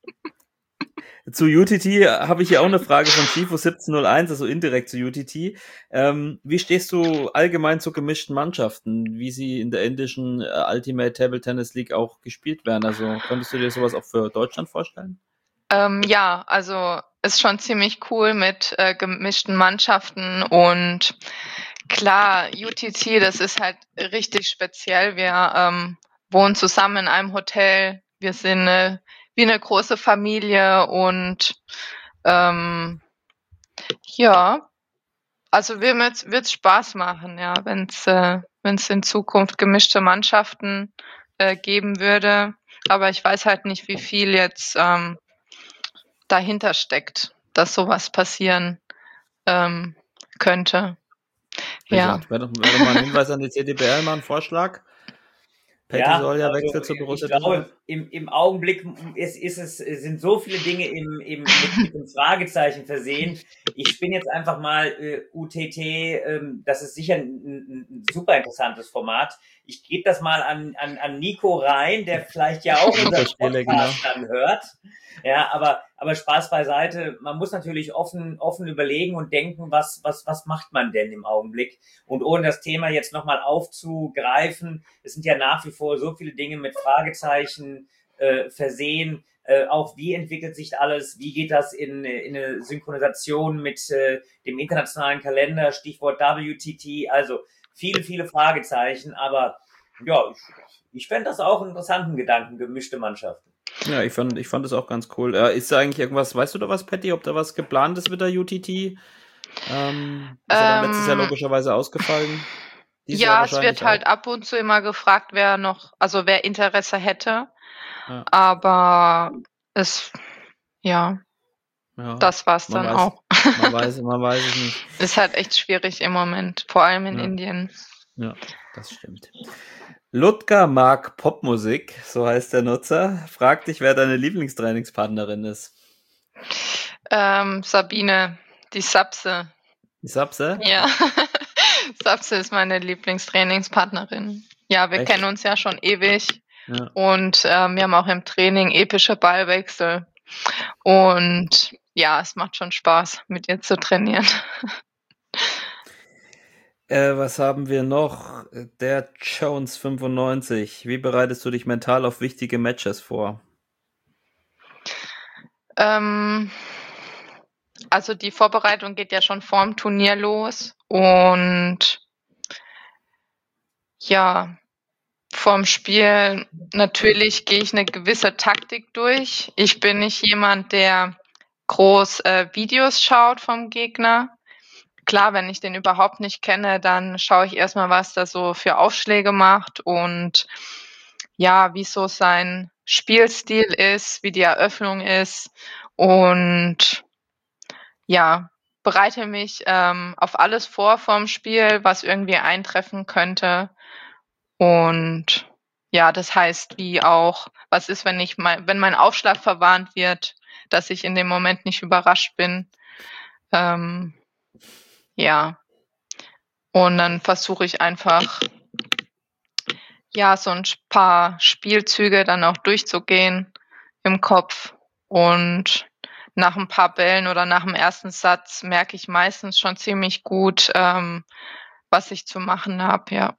zu U T T habe ich hier auch eine Frage von Chifo siebzehn null eins, also indirekt zu U T T. Ähm, wie stehst du allgemein zu gemischten Mannschaften, wie sie in der indischen äh, Ultimate Table Tennis League auch gespielt werden? Also könntest du dir sowas auch für Deutschland vorstellen? Ähm, ja, also ist schon ziemlich cool mit äh, gemischten Mannschaften und klar, U T T, das ist halt richtig speziell. Wir ähm, wohnen zusammen in einem Hotel. Wir sind äh, wie eine große Familie und ähm, ja, also wir wird es Spaß machen, ja, wenn es äh, wenn's in Zukunft gemischte Mannschaften äh, geben würde. Aber ich weiß halt nicht, wie viel jetzt ähm, dahinter steckt, dass sowas passieren ähm, könnte. Ja. Richard, wäre doch, wär doch mal ein Hinweis an die C D B L, mal ein Vorschlag. Patty Ja, soll ja also wechseln zu Borussia ich glaube, Düsseldorf. im, im Augenblick ist, ist es, sind so viele Dinge im, im, mit, mit dem Fragezeichen versehen. Ich spinne jetzt einfach mal äh, U T T, ähm, das ist sicher ein, ein, ein super interessantes Format. Ich gebe das mal an, an, an Nico rein, der vielleicht ja auch unseren Spiele, Podcast genau. dann hört. Ja, aber, aber Spaß beiseite. Man muss natürlich offen, offen überlegen und denken, was, was, was macht man denn im Augenblick? Und ohne das Thema jetzt nochmal aufzugreifen, es sind ja nach wie vor so viele Dinge mit Fragezeichen äh, versehen. Äh, auch wie entwickelt sich alles? Wie geht das in, in eine Synchronisation mit äh, dem internationalen Kalender? Stichwort W T T. Also viele, viele Fragezeichen. Aber ja, ich, ich fände das auch einen interessanten Gedanken, gemischte Mannschaften. Ja, ich fand, ich fand das auch ganz cool. Äh, ist da eigentlich irgendwas, weißt du da was, Patty, ob da was geplant ist mit der U T T? Ähm, ist ja dann letztes Jahr Ähm, logischerweise ausgefallen. Dieses Jahr ja, es wahrscheinlich wird halt auch. ab und zu immer gefragt, wer noch, also wer Interesse hätte. Ja. Aber es, ja, Ja, das war's man dann weiß, auch. man weiß, man weiß es nicht. Ist halt echt schwierig im Moment, vor allem in Ja. Indien. Ja, das stimmt. Ludger mag Popmusik, so heißt der Nutzer. Fragt dich, wer deine Lieblingstrainingspartnerin ist. Ähm, Sabine, die Sapse. Die Sapse? Ja, Sapse ist meine Lieblingstrainingspartnerin. Ja, wir Echt? kennen uns ja schon ewig Ja. und ähm, wir haben auch im Training epische Ballwechsel. Und ja, es macht schon Spaß, mit ihr zu trainieren. Äh, was haben wir noch? Der Jones fünfundneunzig. Wie bereitest du dich mental auf wichtige Matches vor? Ähm, also die Vorbereitung geht ja schon vorm Turnier los und ja, vorm Spiel natürlich gehe ich eine gewisse Taktik durch. Ich bin nicht jemand, der groß äh, Videos schaut vom Gegner. Klar, wenn ich den überhaupt nicht kenne, dann schaue ich erstmal, was der so für Aufschläge macht und ja, wie so sein Spielstil ist, wie die Eröffnung ist und ja, bereite mich ähm, auf alles vor vorm Spiel, was irgendwie eintreffen könnte. Und ja, das heißt, wie auch, was ist, wenn ich mein, wenn mein Aufschlag verwarnt wird, dass ich in dem Moment nicht überrascht bin. Ähm, ja. Und dann versuche ich einfach, ja, so ein paar Spielzüge dann auch durchzugehen im Kopf. Und nach ein paar Bällen oder nach dem ersten Satz merke ich meistens schon ziemlich gut, ähm, was ich zu machen habe, ja.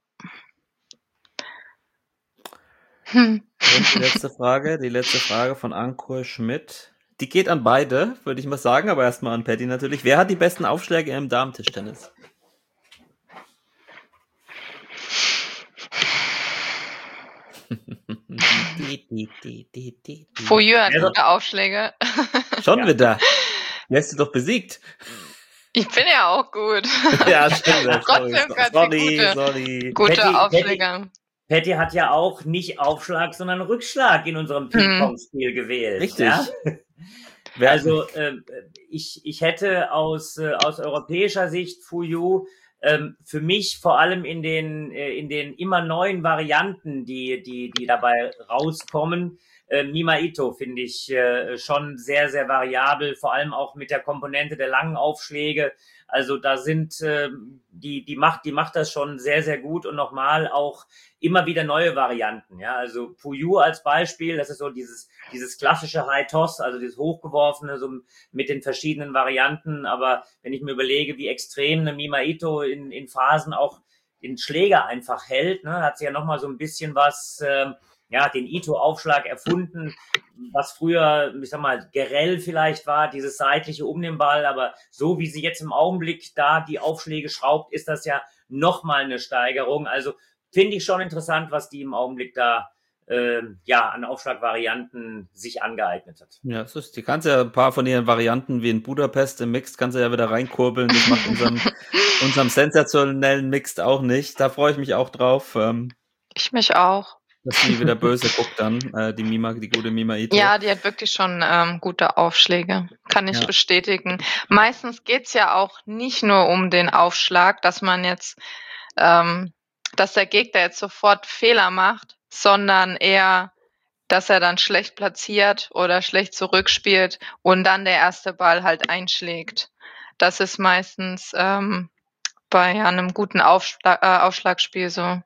Hm. Und die letzte Frage, die letzte Frage von Ankur Schmidt. Die geht an beide, würde ich mal sagen, aber erstmal an Patty natürlich. Wer hat die besten Aufschläge im Damentischtennis? Die, die, die, die, die, die. Fouilleux hat Also- gute Aufschläge. Schon Ja. wieder. Die hast du doch besiegt. Ich bin ja auch gut. Ja, stimmt. Sorry, Trotzdem ganz sorry, gute. sorry. Gute Patty- Aufschläge. Patty hat ja auch nicht Aufschlag, sondern Rückschlag in unserem Ping-Pong-Spiel gewählt. Richtig. Ja? Wer- Also ähm, ich, ich hätte aus, äh, aus europäischer Sicht Fouilleux ähm, für mich vor allem in den, äh, in den immer neuen Varianten, die, die, die dabei rauskommen, äh, Mima Ito finde ich äh, schon sehr, sehr variabel, vor allem auch mit der Komponente der langen Aufschläge. Also da sind äh, die, die macht, die macht das schon sehr, sehr gut und nochmal auch immer wieder neue Varianten. Ja, also Fouilleux als Beispiel, das ist so dieses, dieses klassische High Toss, also dieses hochgeworfene, so mit den verschiedenen Varianten. Aber wenn ich mir überlege, wie extrem eine Mima Ito in, in Phasen auch den Schläger einfach hält, ne, hat sie ja nochmal so ein bisschen was, ähm, ja, den Ito-Aufschlag erfunden, was früher, ich sag mal, Gerell vielleicht war, dieses seitliche um den Ball, aber so wie sie jetzt im Augenblick da die Aufschläge schraubt, ist das ja nochmal eine Steigerung. Also finde ich schon interessant, was die im Augenblick da ähm, ja an Aufschlagvarianten sich angeeignet hat. Ja, das ist, die kannst ja ein paar von ihren Varianten wie in Budapest im Mixed kannst du ja wieder reinkurbeln. Das macht unserem, unserem sensationellen Mixed auch nicht. Da freue ich mich auch drauf, ähm, Ich mich auch. dass sie wieder böse guckt dann, äh, die Mima, die gute Mima Ito. Ja, die hat wirklich schon ähm, gute Aufschläge. Kann ich Ja. bestätigen. Meistens geht's ja auch nicht nur um den Aufschlag, dass man jetzt, ähm, dass der Gegner jetzt sofort Fehler macht, sondern eher, dass er dann schlecht platziert oder schlecht zurückspielt und dann der erste Ball halt einschlägt. Das ist meistens ähm, bei einem guten Aufschlag, äh, Aufschlagspiel so.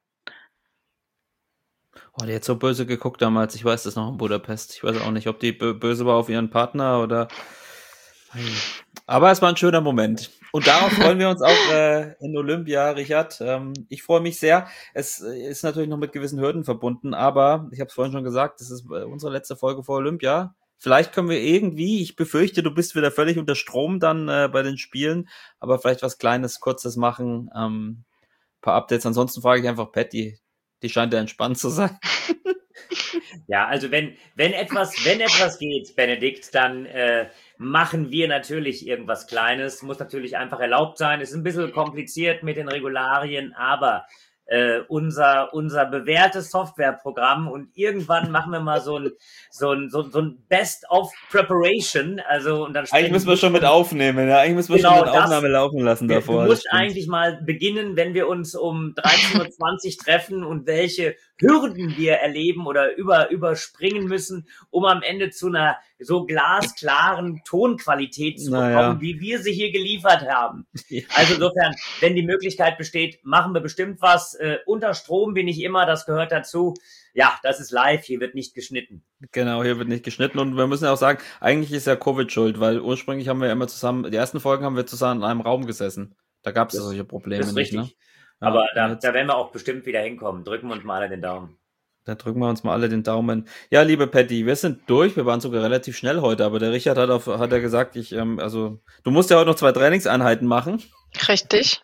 Oh, die hat so böse geguckt damals. Ich weiß das noch in Budapest. Ich weiß auch nicht, ob die bö- böse war auf ihren Partner oder. Aber es war ein schöner Moment. Und darauf freuen wir uns auch äh, in Olympia, Richard. Ähm, ich freue mich sehr. Es ist natürlich noch mit gewissen Hürden verbunden, aber ich habe es vorhin schon gesagt, das ist äh, unsere letzte Folge vor Olympia. Vielleicht können wir irgendwie, ich befürchte, du bist wieder völlig unter Strom dann äh, bei den Spielen, aber vielleicht was Kleines, Kurzes machen, ähm, paar Updates. Ansonsten frage ich einfach Patty. Die scheint ja entspannt zu sein. Ja, also wenn, wenn etwas, wenn etwas geht, Benedikt, dann äh, machen wir natürlich irgendwas Kleines. Muss natürlich einfach erlaubt sein. Ist ein bisschen kompliziert mit den Regularien, aber äh, unser, unser bewährtes Softwareprogramm und irgendwann machen wir mal so ein, so ein, so, so ein Best of Preparation. Also, und dann Eigentlich müssen wir schon mit aufnehmen, ja. Eigentlich müssen wir Genau, schon mit das- Aufnahme laufen lassen Du davor. musst das stimmt. eigentlich mal beginnen, wenn wir uns um dreizehn Uhr zwanzig treffen und welche Hürden wir erleben oder über, überspringen müssen, um am Ende zu einer so glasklaren Tonqualität zu bekommen, Naja. wie wir sie hier geliefert haben. Ja. Also insofern, wenn die Möglichkeit besteht, machen wir bestimmt was. Äh, unter Strom bin ich immer, das gehört dazu. Ja, das ist live, hier wird nicht geschnitten. Genau, hier wird nicht geschnitten und wir müssen ja auch sagen, eigentlich ist ja Covid schuld, weil ursprünglich haben wir ja immer zusammen, die ersten Folgen haben wir zusammen in einem Raum gesessen. Da gab es ja Das- solche Probleme Das ist nicht, richtig. ne? Ja, Aber und da, jetzt- da werden wir auch bestimmt wieder hinkommen. Drücken wir uns mal alle den Daumen. Da drücken wir uns mal alle den Daumen. Ja, liebe Patty, wir sind durch. Wir waren sogar relativ schnell heute, aber der Richard hat auf, hat ja gesagt, ich, ähm, also, du musst ja heute noch zwei Trainingseinheiten machen. Richtig.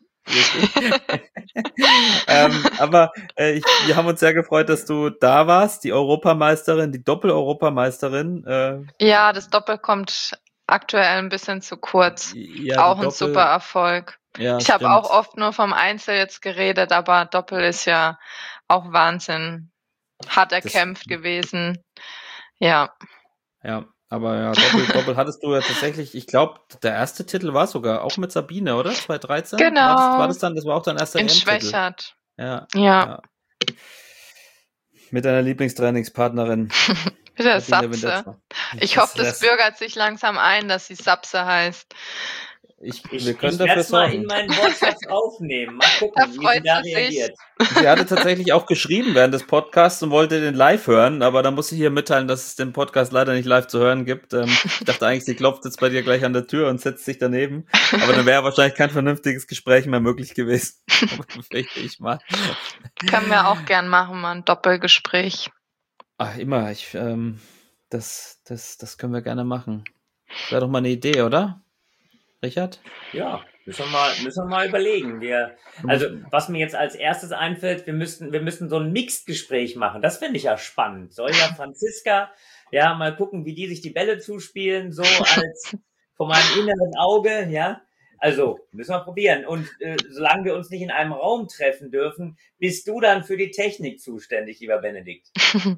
ähm, aber äh, ich, wir haben uns sehr gefreut, dass du da warst, die Europameisterin, die Doppel-Europameisterin. Äh, Ja, das Doppel kommt aktuell ein bisschen zu kurz. ja, Auch die ein Doppel- super Erfolg. Ja, Ich habe stimmt. auch oft nur vom Einzel jetzt geredet, aber Doppel ist ja auch Wahnsinn. Hart erkämpft gewesen. Ja. Ja, aber ja, Doppel, Doppel hattest du ja tatsächlich, ich glaube, der erste Titel war sogar auch mit Sabine, oder? zwanzig dreizehn? Genau. War das, war das dann, das war auch dein erster In E M-Titel. Schwächert. Ja, Ja. ja. Mit deiner Lieblingstrainingspartnerin. Mit der Sabine Sapse. Winterzer. Ich hoffe, das bürgert sich langsam ein, dass sie Sapse heißt. Ich, Ich, wir können ich dafür werde es mal in sorgen. meinen Wortschatz aufnehmen. Mal Da gucken, wie freut sie da sie sich. reagiert. Sie hatte tatsächlich auch geschrieben während des Podcasts und wollte den live hören, aber da muss ich hier mitteilen, dass es den Podcast leider nicht live zu hören gibt. Ähm, ich dachte eigentlich, sie klopft jetzt bei dir gleich an der Tür und setzt sich daneben. Aber dann wäre wahrscheinlich kein vernünftiges Gespräch mehr möglich gewesen. Befürchte ich mal. Können wir auch gern machen, mal ein Doppelgespräch. Ach, immer. Ich, ähm, das, das, das können wir gerne machen. Das wäre doch mal eine Idee, oder? Richard? Ja, Müssen wir mal, müssen wir mal überlegen. Wir, also, was mir jetzt als erstes einfällt, wir müssten, wir müssten so ein Mixed-Gespräch machen. Das finde ich ja spannend. Soll ja Franziska, ja, mal gucken, wie die sich die Bälle zuspielen, so als von meinem inneren Auge, ja. Also, müssen wir probieren. Und äh, solange wir uns nicht in einem Raum treffen dürfen, bist du dann für die Technik zuständig, lieber Benedikt.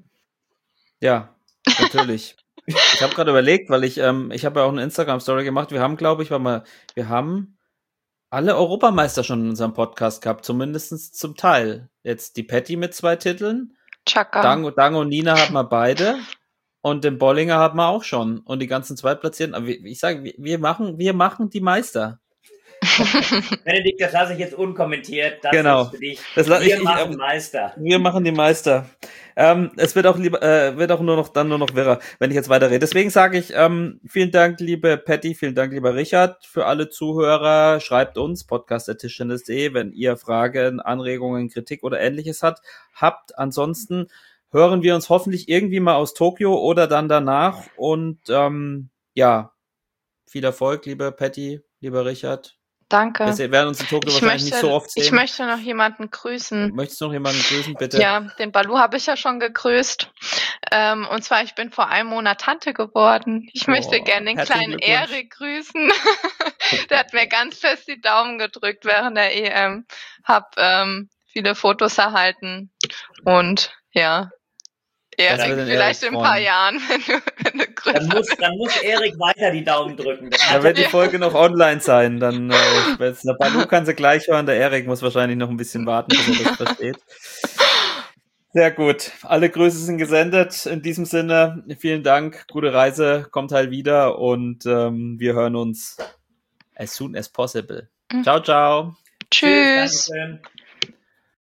Ja, natürlich. Ich habe gerade überlegt, weil ich, ähm, ich habe ja auch eine Instagram-Story gemacht. Wir haben, glaube ich, warte mal, wir haben alle Europameister schon in unserem Podcast gehabt, zumindest zum Teil. Jetzt die Patty mit zwei Titeln. Chaka. Dang, Dang und Nina haben wir beide. Und den Bollinger haben wir auch schon. Und die ganzen Zweitplatzierten. Aber ich sage, wir machen, wir machen die Meister. Benedikt, das lasse ich jetzt unkommentiert. Das Genau. ist für dich. Das la- wir ich- ich- machen ähm, Meister. Wir machen die Meister. Ähm, es wird auch lieber, äh, wird auch nur noch dann nur noch wirrer, wenn ich jetzt weiter rede. Deswegen sage ich ähm, vielen Dank, liebe Patty, vielen Dank, lieber Richard, für alle Zuhörer. Schreibt uns podcast at tischtennis punkt de, wenn ihr Fragen, Anregungen, Kritik oder Ähnliches hat, habt. Ansonsten hören wir uns hoffentlich irgendwie mal aus Tokio oder dann danach. Und ähm, ja, viel Erfolg, liebe Patty, lieber Richard. Danke. Wir werden uns in Tokio Ich wahrscheinlich möchte, nicht so oft sehen. ich möchte noch jemanden grüßen. Möchtest du noch jemanden grüßen, bitte? Ja, den Balu habe ich ja schon gegrüßt. Ähm, und zwar, ich bin vor einem Monat Tante geworden. Ich Oh, möchte gerne den herzlichen kleinen Glückwunsch. Erik grüßen. Der hat mir ganz fest die Daumen gedrückt während der E M. Hab ähm, viele Fotos erhalten. Und ja, Das Erik, wird den vielleicht Erik in ein paar freuen. Jahren, wenn du, wenn du größer Dann muss, dann muss Erik weiter die Daumen drücken. Das Da hat wird die Ja. Folge noch online sein. Dann, äh, jetzt, der Balu kann sie gleich hören, der Erik muss wahrscheinlich noch ein bisschen warten, bis er das versteht. Sehr gut. Alle Grüße sind gesendet. In diesem Sinne, vielen Dank, gute Reise, kommt halt wieder und ähm, wir hören uns as soon as possible. Mhm. Ciao, ciao. Tschüss. Dankeschön.